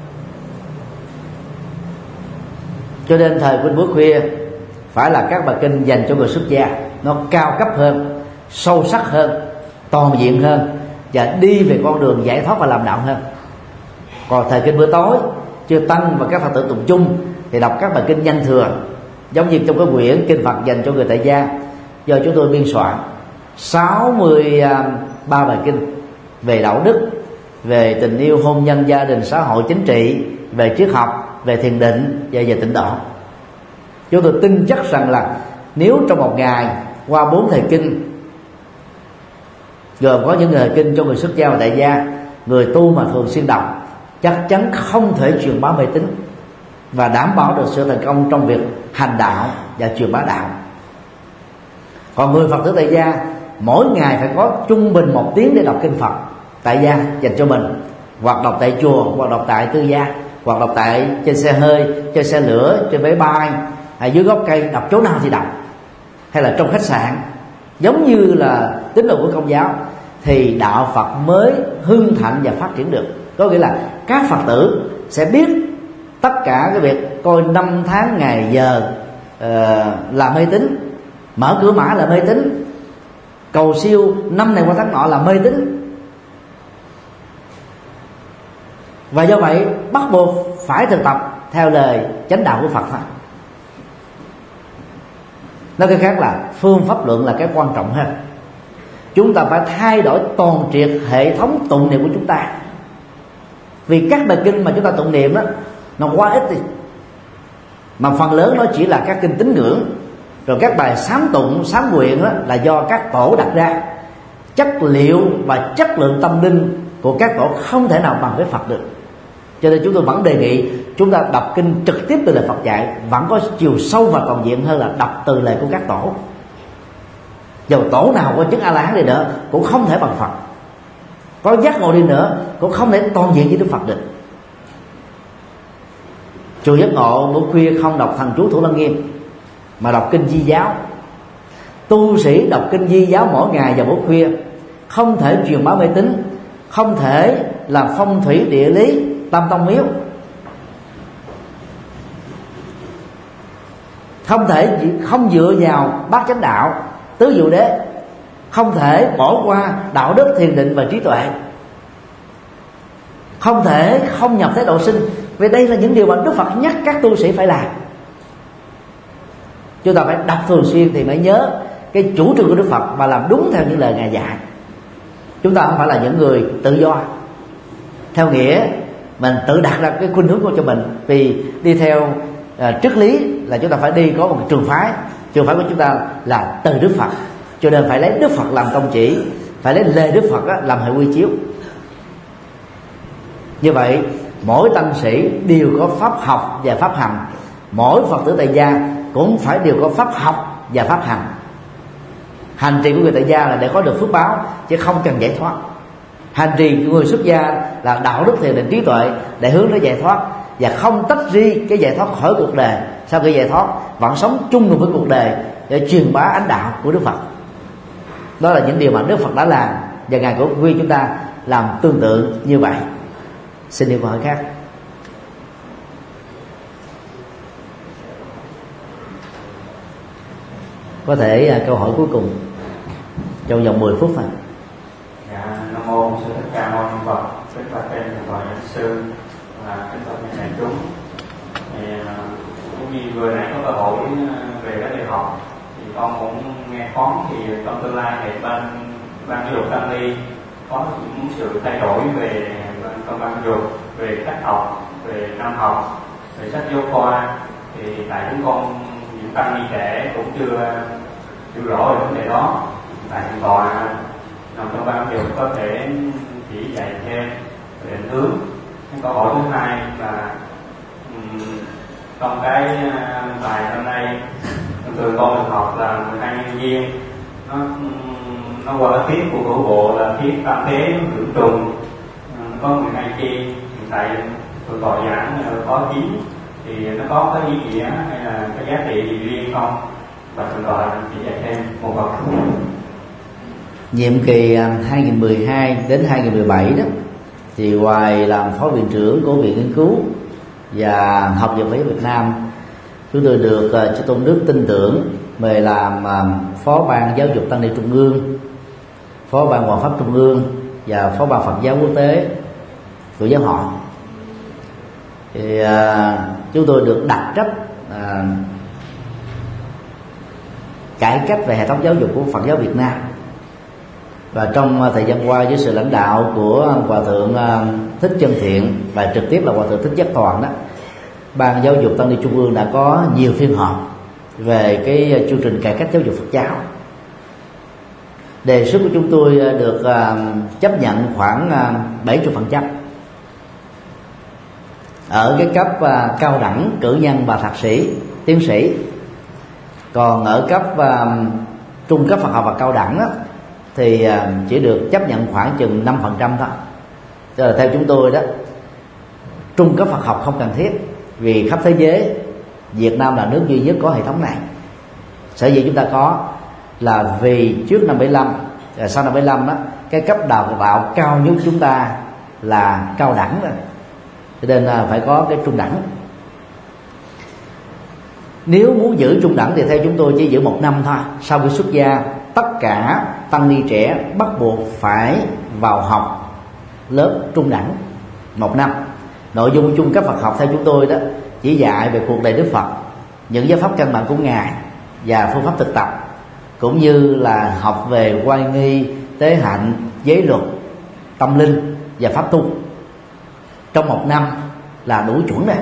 Cho nên thời Quynh bữa khuya phải là các bài kinh dành cho người xuất gia, nó cao cấp hơn, sâu sắc hơn, toàn diện hơn, và đi về con đường giải thoát và làm đạo hơn. Còn thời kinh bữa tối, chư tăng và các Phật tử tụng chung thì đọc các bài kinh nhân thừa, giống như trong cái quyển kinh Phật dành cho người tại gia do chúng tôi biên soạn, sáu mươi ba bài kinh về đạo đức, về tình yêu, hôn nhân, gia đình, xã hội, chính trị, về triết học, về thiền định và về tịnh độ. Chúng tôi tin chắc rằng là nếu trong một ngày qua bốn thời kinh, gồm có những thời kinh cho người xuất gia và tại gia, người tu mà thường xuyên đọc, chắc chắn không thể truyền bá mê tín và đảm bảo được sự thành công trong việc hành đạo và truyền bá đạo. Còn người Phật tử tại gia mỗi ngày phải có trung bình một tiếng để đọc kinh Phật tại gia dành cho mình, hoặc đọc tại chùa, hoặc đọc tại tư gia, hoặc đọc tại trên xe hơi, trên xe lửa, trên máy bay, hay dưới gốc cây, đọc chỗ nào thì đọc, hay là trong khách sạn, giống như là tín đồ của Công giáo, thì đạo Phật mới hưng thịnh và phát triển được. Có nghĩa là các Phật tử sẽ biết tất cả cái việc coi năm tháng ngày giờ uh, là mê tín, mở cửa mã là mê tín, cầu siêu năm này qua tháng nọ là mê tín. Và do vậy bắt buộc phải thực tập theo lời chánh đạo của Phật thôi. Nói cái khác là phương pháp luận là cái quan trọng hơn. chúng ta phải thay đổi toàn triệt hệ thống tụng niệm của chúng ta. Vì các bài kinh mà chúng ta tụng niệm đó nó quá ít đi, mà phần lớn nó chỉ là các kinh tín ngưỡng. Rồi các bài sám tụng, sám nguyện đó là do các tổ đặt ra. Chất liệu và chất lượng tâm linh của các tổ không thể nào bằng với Phật được. Cho nên chúng tôi vẫn đề nghị chúng ta đọc kinh trực tiếp từ lời Phật dạy vẫn có chiều sâu và toàn diện hơn là đọc từ lời của các tổ. Dầu tổ nào có chứng A-la-hán đi nữa cũng không thể bằng Phật, có giác ngộ đi nữa cũng không thể toàn diện với Đức Phật được. Chùa Giác Ngộ buổi khuya không đọc thần chú Thủ Lăng Nghiêm mà đọc kinh Di giáo. Tu sĩ đọc kinh Di giáo mỗi ngày vào buổi khuya không thể truyền bá mê tín, không thể làm phong thủy địa lý tam tông miếu, không thể không dựa vào bát chánh đạo tứ diệu đế, không thể bỏ qua đạo đức thiền định và trí tuệ, không thể không nhập thế độ sinh. Vì đây là những điều mà Đức Phật nhắc các tu sĩ phải làm. Chúng ta phải đọc thường xuyên thì mới nhớ cái chủ trương của Đức Phật và làm đúng theo những lời Ngài dạy. Chúng ta không phải là những người tự do theo nghĩa mình tự đặt ra cái khuynh hướng của cho mình. Vì đi theo uh, triết lý là chúng ta phải đi có một trường phái. Trường phái của chúng ta là từ Đức Phật, cho nên phải lấy Đức Phật làm tông chỉ, phải lấy lời Đức Phật á, làm hệ quy chiếu. Như vậy mỗi tăng sĩ đều có pháp học và pháp hành, mỗi Phật tử tại gia cũng phải đều có pháp học và pháp hành. Hành trì của người tại gia là để có được phước báo chứ không cần giải thoát. Hành trì của người xuất gia là đạo đức thiền định trí tuệ để hướng đến giải thoát, và không tách riêng cái giải thoát khỏi cuộc đời. Sau khi giải thoát vẫn sống chung cùng với cuộc đời để truyền bá ánh đạo của Đức Phật. Đó là những điều mà Đức Phật đã làm, và Ngài cũng khuyên chúng ta làm tương tự như vậy. Xin điều câu hỏi khác. Có thể uh, câu hỏi cuối cùng trong vòng mười phút thôi. Dạ, Nam mô Sư Thích Ca Mâu Ni Phật. Kính bạch trên Phật Giáo sư và kính bạch những đại chúng. Thì cũng như vừa nãy có cơ hội về cái việc học, thì con cũng nghe phóng thì trong tương lai thì ban ban giáo dục Tăng Ni có những sự thay đổi về trong ban giáo dục, về cách học, về năm học, về sách giáo khoa. Thì tại chúng con những tăng ni trẻ cũng chưa chưa rõ về vấn đề đó. Tại hiện tòa nằm trong ban giáo dục có thể chỉ dạy thêm về định hướng. Cái câu hỏi thứ hai là um, trong cái bài hôm nay thường con được học là mười hai nhân duyên, nó nó qua cái tiết của cổ bộ là tiết tam thế hưởng trùng, có mười hai chi. Hiện tại thường gọi giảng có chín, thì nó có cái ý nghĩa hay là cái giá trị gì riêng không, và thường gọi chỉ dạy thêm một vật. Nhiệm kỳ hai nghìn mười hai đến hai nghìn mười bảy đó, thì ngoài làm phó viện trưởng của Viện Nghiên cứu và Học viện Phật giáo Việt Nam, chúng tôi được uh, Chư Tôn Đức tin tưởng mời làm uh, phó ban giáo dục Tăng ni Trung ương, phó ban Hoàng pháp Trung ương và phó ban Phật giáo quốc tế của giáo hội. Thì uh, chúng tôi được đặt trách uh, cải cách về hệ thống giáo dục của Phật giáo Việt Nam. Và trong thời gian qua, với sự lãnh đạo của Hòa thượng Thích Chân Thiện và trực tiếp là Hòa thượng Thích Giác Toàn đó, Ban Giáo dục Tăng ni Trung ương đã có nhiều phiên họp về cái chương trình cải cách giáo dục Phật giáo. Đề xuất của chúng tôi được chấp nhận khoảng bảy mươi phần trăm ở cái cấp cao đẳng cử nhân và thạc sĩ, tiến sĩ. Còn ở cấp trung cấp Phật học và cao đẳng đó, thì chỉ được chấp nhận khoảng chừng năm phần trăm thôi. Tức là theo chúng tôi đó, trung cấp Phật học không cần thiết, vì khắp thế giới Việt Nam là nước duy nhất có hệ thống này. Sở dĩ chúng ta có là vì trước năm bảy mươi lăm, sau năm bảy mươi lăm đó, cái cấp đào tạo cao nhất chúng ta là cao đẳng rồi, cho nên là phải có cái trung đẳng. Nếu muốn giữ trung đẳng thì theo chúng tôi chỉ giữ một năm thôi. Sau khi xuất gia, tất cả tăng ni trẻ bắt buộc phải vào học lớp trung đẳng một năm. Nội dung trung cấp Phật học theo chúng tôi đó chỉ dạy về cuộc đời Đức Phật, những giáo pháp căn bản của Ngài và phương pháp thực tập, cũng như là học về oai nghi, tế hạnh, giới luật, tâm linh và pháp tu trong một năm là đủ chuẩn rồi.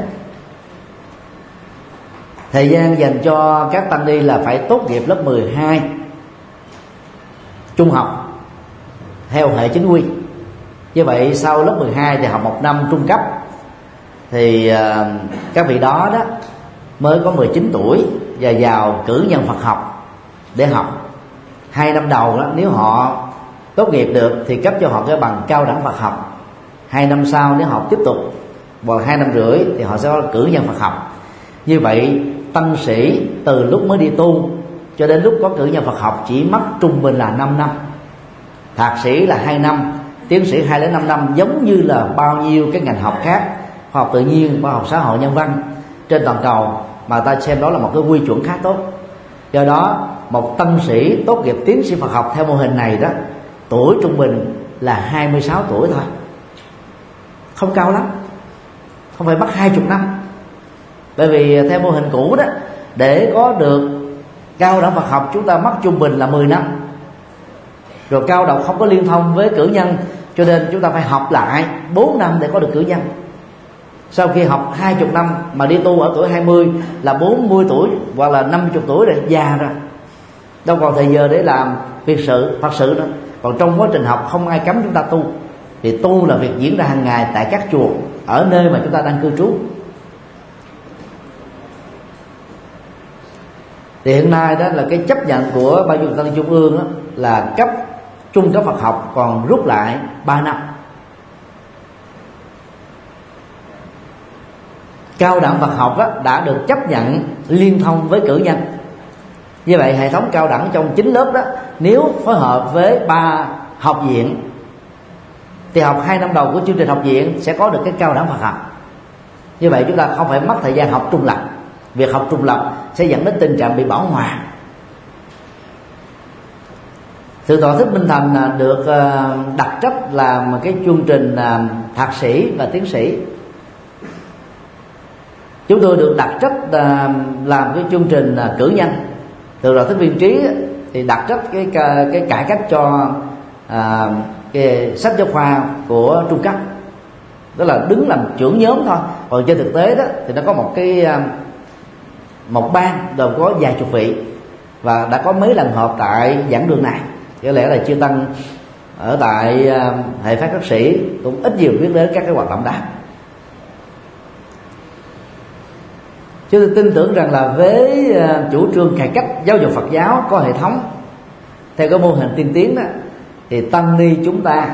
Thời gian dành cho các tăng ni là phải tốt nghiệp lớp mười hai trung học theo hệ chính quy. Như vậy sau lớp mười hai thì học một năm trung cấp, thì uh, các vị đó đó mới có mười chín tuổi và vào cử nhân Phật học để học. Hai năm đầu đó, nếu họ tốt nghiệp được thì cấp cho họ cái bằng cao đẳng Phật học. Hai năm sau nếu họ tiếp tục vào hai năm rưỡi thì họ sẽ có cử nhân Phật học. Như vậy tăng sĩ từ lúc mới đi tu cho đến lúc có cử nhân Phật học chỉ mất trung bình là năm năm, thạc sĩ là hai năm, tiến sĩ hai đến năm năm, giống như là bao nhiêu cái ngành học khác, khoa học tự nhiên, khoa học xã hội, nhân văn trên toàn cầu, mà ta xem đó là một cái quy chuẩn khá tốt. Do đó một tăng sĩ tốt nghiệp tiến sĩ Phật học theo mô hình này đó, tuổi trung bình là hai mươi sáu tuổi thôi, không cao lắm, không phải mất hai mươi năm. Bởi vì theo mô hình cũ đó, để có được cao đẳng Phật học chúng ta mất trung bình là mười năm. Rồi cao đẳng không có liên thông với cử nhân, cho nên chúng ta phải học lại bốn năm để có được cử nhân. Sau khi học hai mươi năm mà đi tu ở tuổi hai mươi là bốn mươi tuổi hoặc là năm mươi tuổi rồi, già rồi, đâu còn thời giờ để làm việc sự Phật sự nữa. Còn trong quá trình học không ai cấm chúng ta tu, thì tu là việc diễn ra hàng ngày tại các chùa ở nơi mà chúng ta đang cư trú. Thì hiện nay đó là cái chấp nhận của Ban Chủ Tăng Trung ương đó, là cấp trung cấp Phật học còn rút lại ba năm, cao đẳng Phật học đó đã được chấp nhận liên thông với cử nhân. Như vậy hệ thống cao đẳng trong chín lớp đó, nếu phối hợp với ba học viện thì học hai năm đầu của chương trình học viện sẽ có được cái cao đẳng Phật học. Như vậy chúng ta không phải mất thời gian học trùng lập. Việc học trùng lập sẽ dẫn đến tình trạng bị bảo hòa. Thượng tọa Thích Minh Thành được đặt trách làm cái chương trình thạc sĩ và tiến sĩ. Chúng tôi được đặt trách làm cái chương trình cử nhân. Thượng tọa Thích Viên Trí thì đặt trách cái cái cải cách cho à, cái sách giáo khoa của trung cấp, đó là đứng làm trưởng nhóm thôi. Còn trên thực tế đó thì nó có một cái một ban gồm có vài chục vị, và đã có mấy lần họp tại giảng đường này. Có lẽ là chư tăng ở tại hệ phái các sĩ cũng ít nhiều biết đến các cái hoạt động đó. Chúng tôi tin tưởng rằng là với chủ trương cải cách giáo dục Phật giáo có hệ thống theo cái mô hình tiên tiến đó, thì tăng ni chúng ta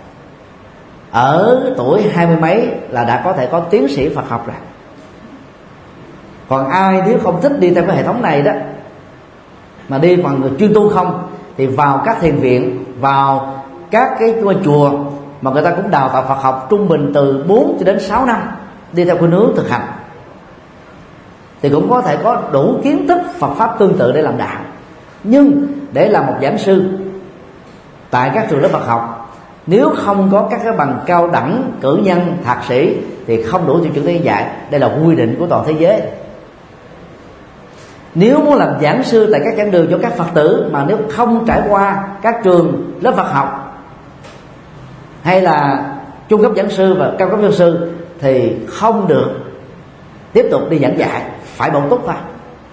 ở tuổi hai mươi mấy là đã có thể có tiến sĩ Phật học rồi. Còn ai nếu không thích đi theo cái hệ thống này đó, mà đi bằng chuyên tu không, thì vào các thiền viện, vào các cái ngôi chùa mà người ta cũng đào tạo Phật học trung bình từ bốn cho đến sáu năm, đi theo khuynh hướng thực hành, thì cũng có thể có đủ kiến thức Phật pháp tương tự để làm đạo. Nhưng để làm một giảng sư tại các trường lớp Phật học, nếu không có các cái bằng cao đẳng cử nhân thạc sĩ thì không đủ tiêu chuẩn để dạy. Đây là quy định của toàn thế giới. Nếu muốn làm giảng sư tại các giảng đường cho các Phật tử mà nếu không trải qua các trường lớp Phật học hay là trung cấp giảng sư và cao cấp giảng sư thì không được tiếp tục đi giảng dạy, phải bổ túc thôi.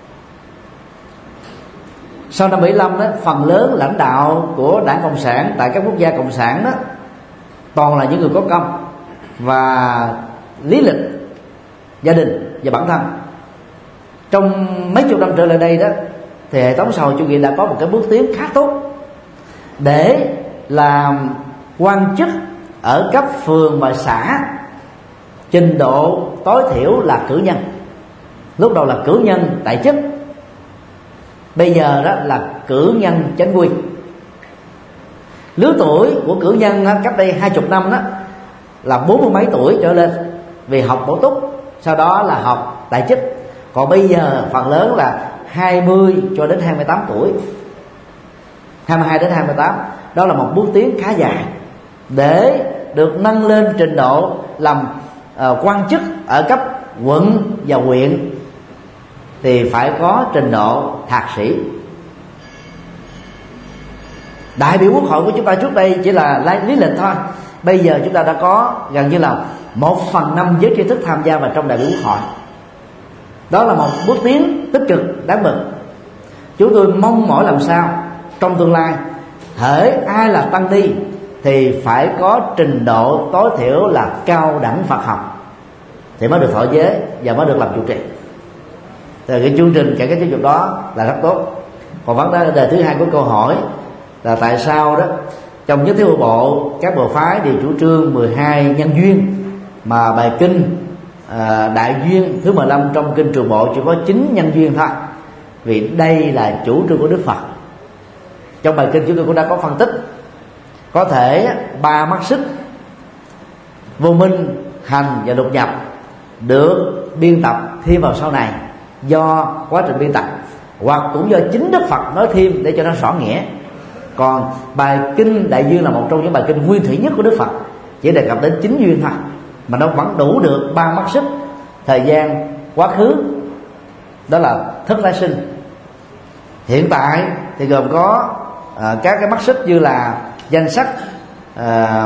Sau năm bảy mươi lăm đó, phần lớn lãnh đạo của Đảng Cộng sản tại các quốc gia cộng sản đó toàn là những người có công và lý lịch gia đình và bản thân. Trong mấy chục năm trở lại đây đó, thì hệ thống xã hội chủ nghĩa đã có một cái bước tiến khá tốt để làm quan chức ở cấp phường và xã trình độ tối thiểu là cử nhân. Lúc đầu là cử nhân tại chức, bây giờ đó là cử nhân chánh quy. Lứa tuổi của cử nhân đó, cách đây hai chục năm đó là bốn mươi mấy tuổi trở lên, vì học bổ túc, sau đó là học tại chức. Còn bây giờ phần lớn là hai mươi cho đến hai mươi tám tuổi, hai mươi hai đến hai mươi tám. Đó là một bước tiến khá dài. Để được nâng lên trình độ làm uh, quan chức ở cấp quận và huyện thì phải có trình độ thạc sĩ. Đại biểu quốc hội của chúng ta trước đây chỉ là lý lịch thôi, bây giờ chúng ta đã có gần như là một phần năm giới trí thức tham gia vào trong đại biểu quốc hội. Đó là một bước tiến tích cực đáng mừng. Chúng tôi mong mỏi làm sao trong tương lai hễ ai là tăng ni thì phải có trình độ tối thiểu là cao đẳng Phật học thì mới được thọ giới và mới được làm trụ trì. Thì cái chương trình cải cách giáo dục đó là rất tốt. Còn vấn đề thứ hai của câu hỏi là tại sao đó trong nhất thiết bộ bộ các bộ phái đều chủ trương mười hai nhân duyên, mà bài kinh à, đại duyên thứ mười lăm trong kinh Trường Bộ chỉ có chín nhân duyên thôi, vì đây là chủ trương của Đức Phật. Trong bài kinh chúng tôi cũng đã có phân tích, có thể ba mắt xích vô minh, hành và đột nhập được biên tập thêm vào sau này do quá trình biên tập, hoặc cũng do chính Đức Phật nói thêm để cho nó rõ nghĩa. Còn bài kinh đại duyên là một trong những bài kinh nguyên thủy nhất của Đức Phật, chỉ đề cập đến chín duyên thôi, mà nó vẫn đủ được ba mắt xích thời gian quá khứ, đó là thức tái sinh. Hiện tại thì gồm có à, các cái mắt xích như là danh sắc, à,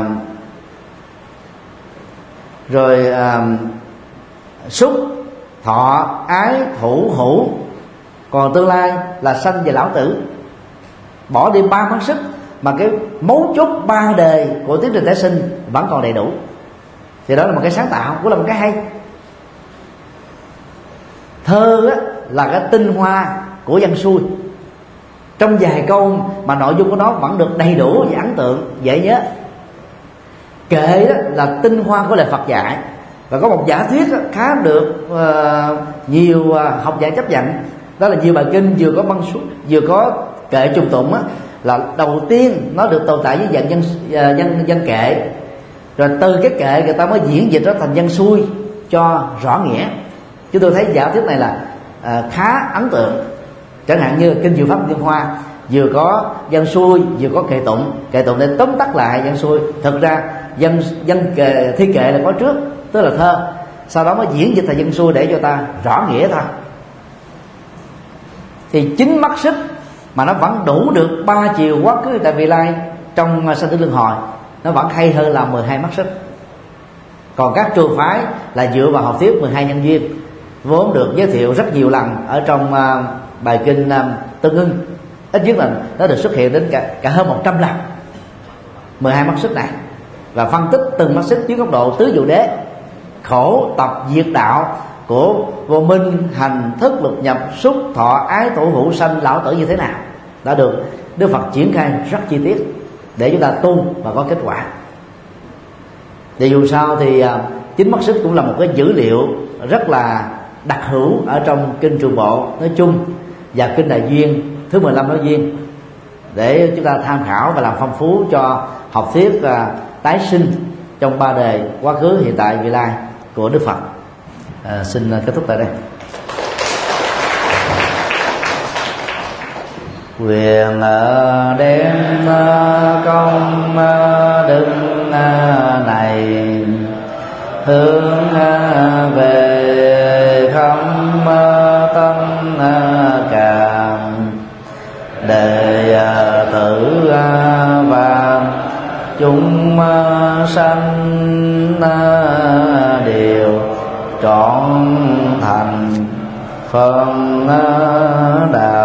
rồi à, xúc, thọ, ái, thủ, hữu. Còn tương lai là sanh và lão tử. Bỏ đi ba mắt xích mà cái mấu chốt ba đề của tiến trình tái sinh vẫn còn đầy đủ, thì đó là một cái sáng tạo, cũng là một cái hay. Thơ á, là cái tinh hoa của văn xuôi, trong vài câu mà nội dung của nó vẫn được đầy đủ và ấn tượng, dễ nhớ. Kệ đó là tinh hoa của lời Phật dạy, và có một giả thuyết đó, khá được uh, nhiều uh, học giả chấp nhận, đó là nhiều bài kinh vừa có văn xuôi vừa có kệ trùng tụng á, là đầu tiên nó được tồn tại với dạng dân dân dân kệ, rồi từ cái kệ người ta mới diễn dịch nó thành văn xuôi cho rõ nghĩa. Chúng tôi thấy giả thuyết này là à, khá ấn tượng. Chẳng hạn như kinh Diệu Pháp Liên Hoa vừa có văn xuôi vừa có kệ tụng, kệ tụng để tóm tắt lại văn xuôi. Thực ra văn văn kệ thi kệ là có trước, tức là thơ, sau đó mới diễn dịch thành văn xuôi để cho ta rõ nghĩa thôi. Thì chính mắt xích mà nó vẫn đủ được ba chiều quá khứ tại vị lai trong sanh tử luân hồi, nó vẫn hay hơn là mười hai mắt xích. Còn các trường phái là dựa vào học thuyết mười hai nhân duyên, vốn được giới thiệu rất nhiều lần ở trong uh, bài kinh uh, Tương Ưng, ít nhất là nó được xuất hiện đến cả, cả hơn một trăm lần mười hai mắt xích này, và phân tích từng mắt xích dưới góc độ tứ diệu đế, khổ tập diệt đạo của vô minh, hành, thức, lục nhập, xúc, thọ, ái, thủ, hữu, sanh, lão tử như thế nào, đã được Đức Phật triển khai rất chi tiết để chúng ta tu và có kết quả. Thì dù sao thì uh, chính mắt xích cũng là một cái dữ liệu rất là đặc hữu ở trong kinh Trường Bộ nói chung và kinh Đại Duyên thứ mười lăm nói riêng, để chúng ta tham khảo và làm phong phú cho học thuyết uh, tái sinh trong ba đề quá khứ, hiện tại, vị lai của Đức Phật. À, xin kết thúc tại đây. Quyền đem công đức này hướng về không tâm cảm, đệ tử và chúng sanh đều trọn thành phân đạo.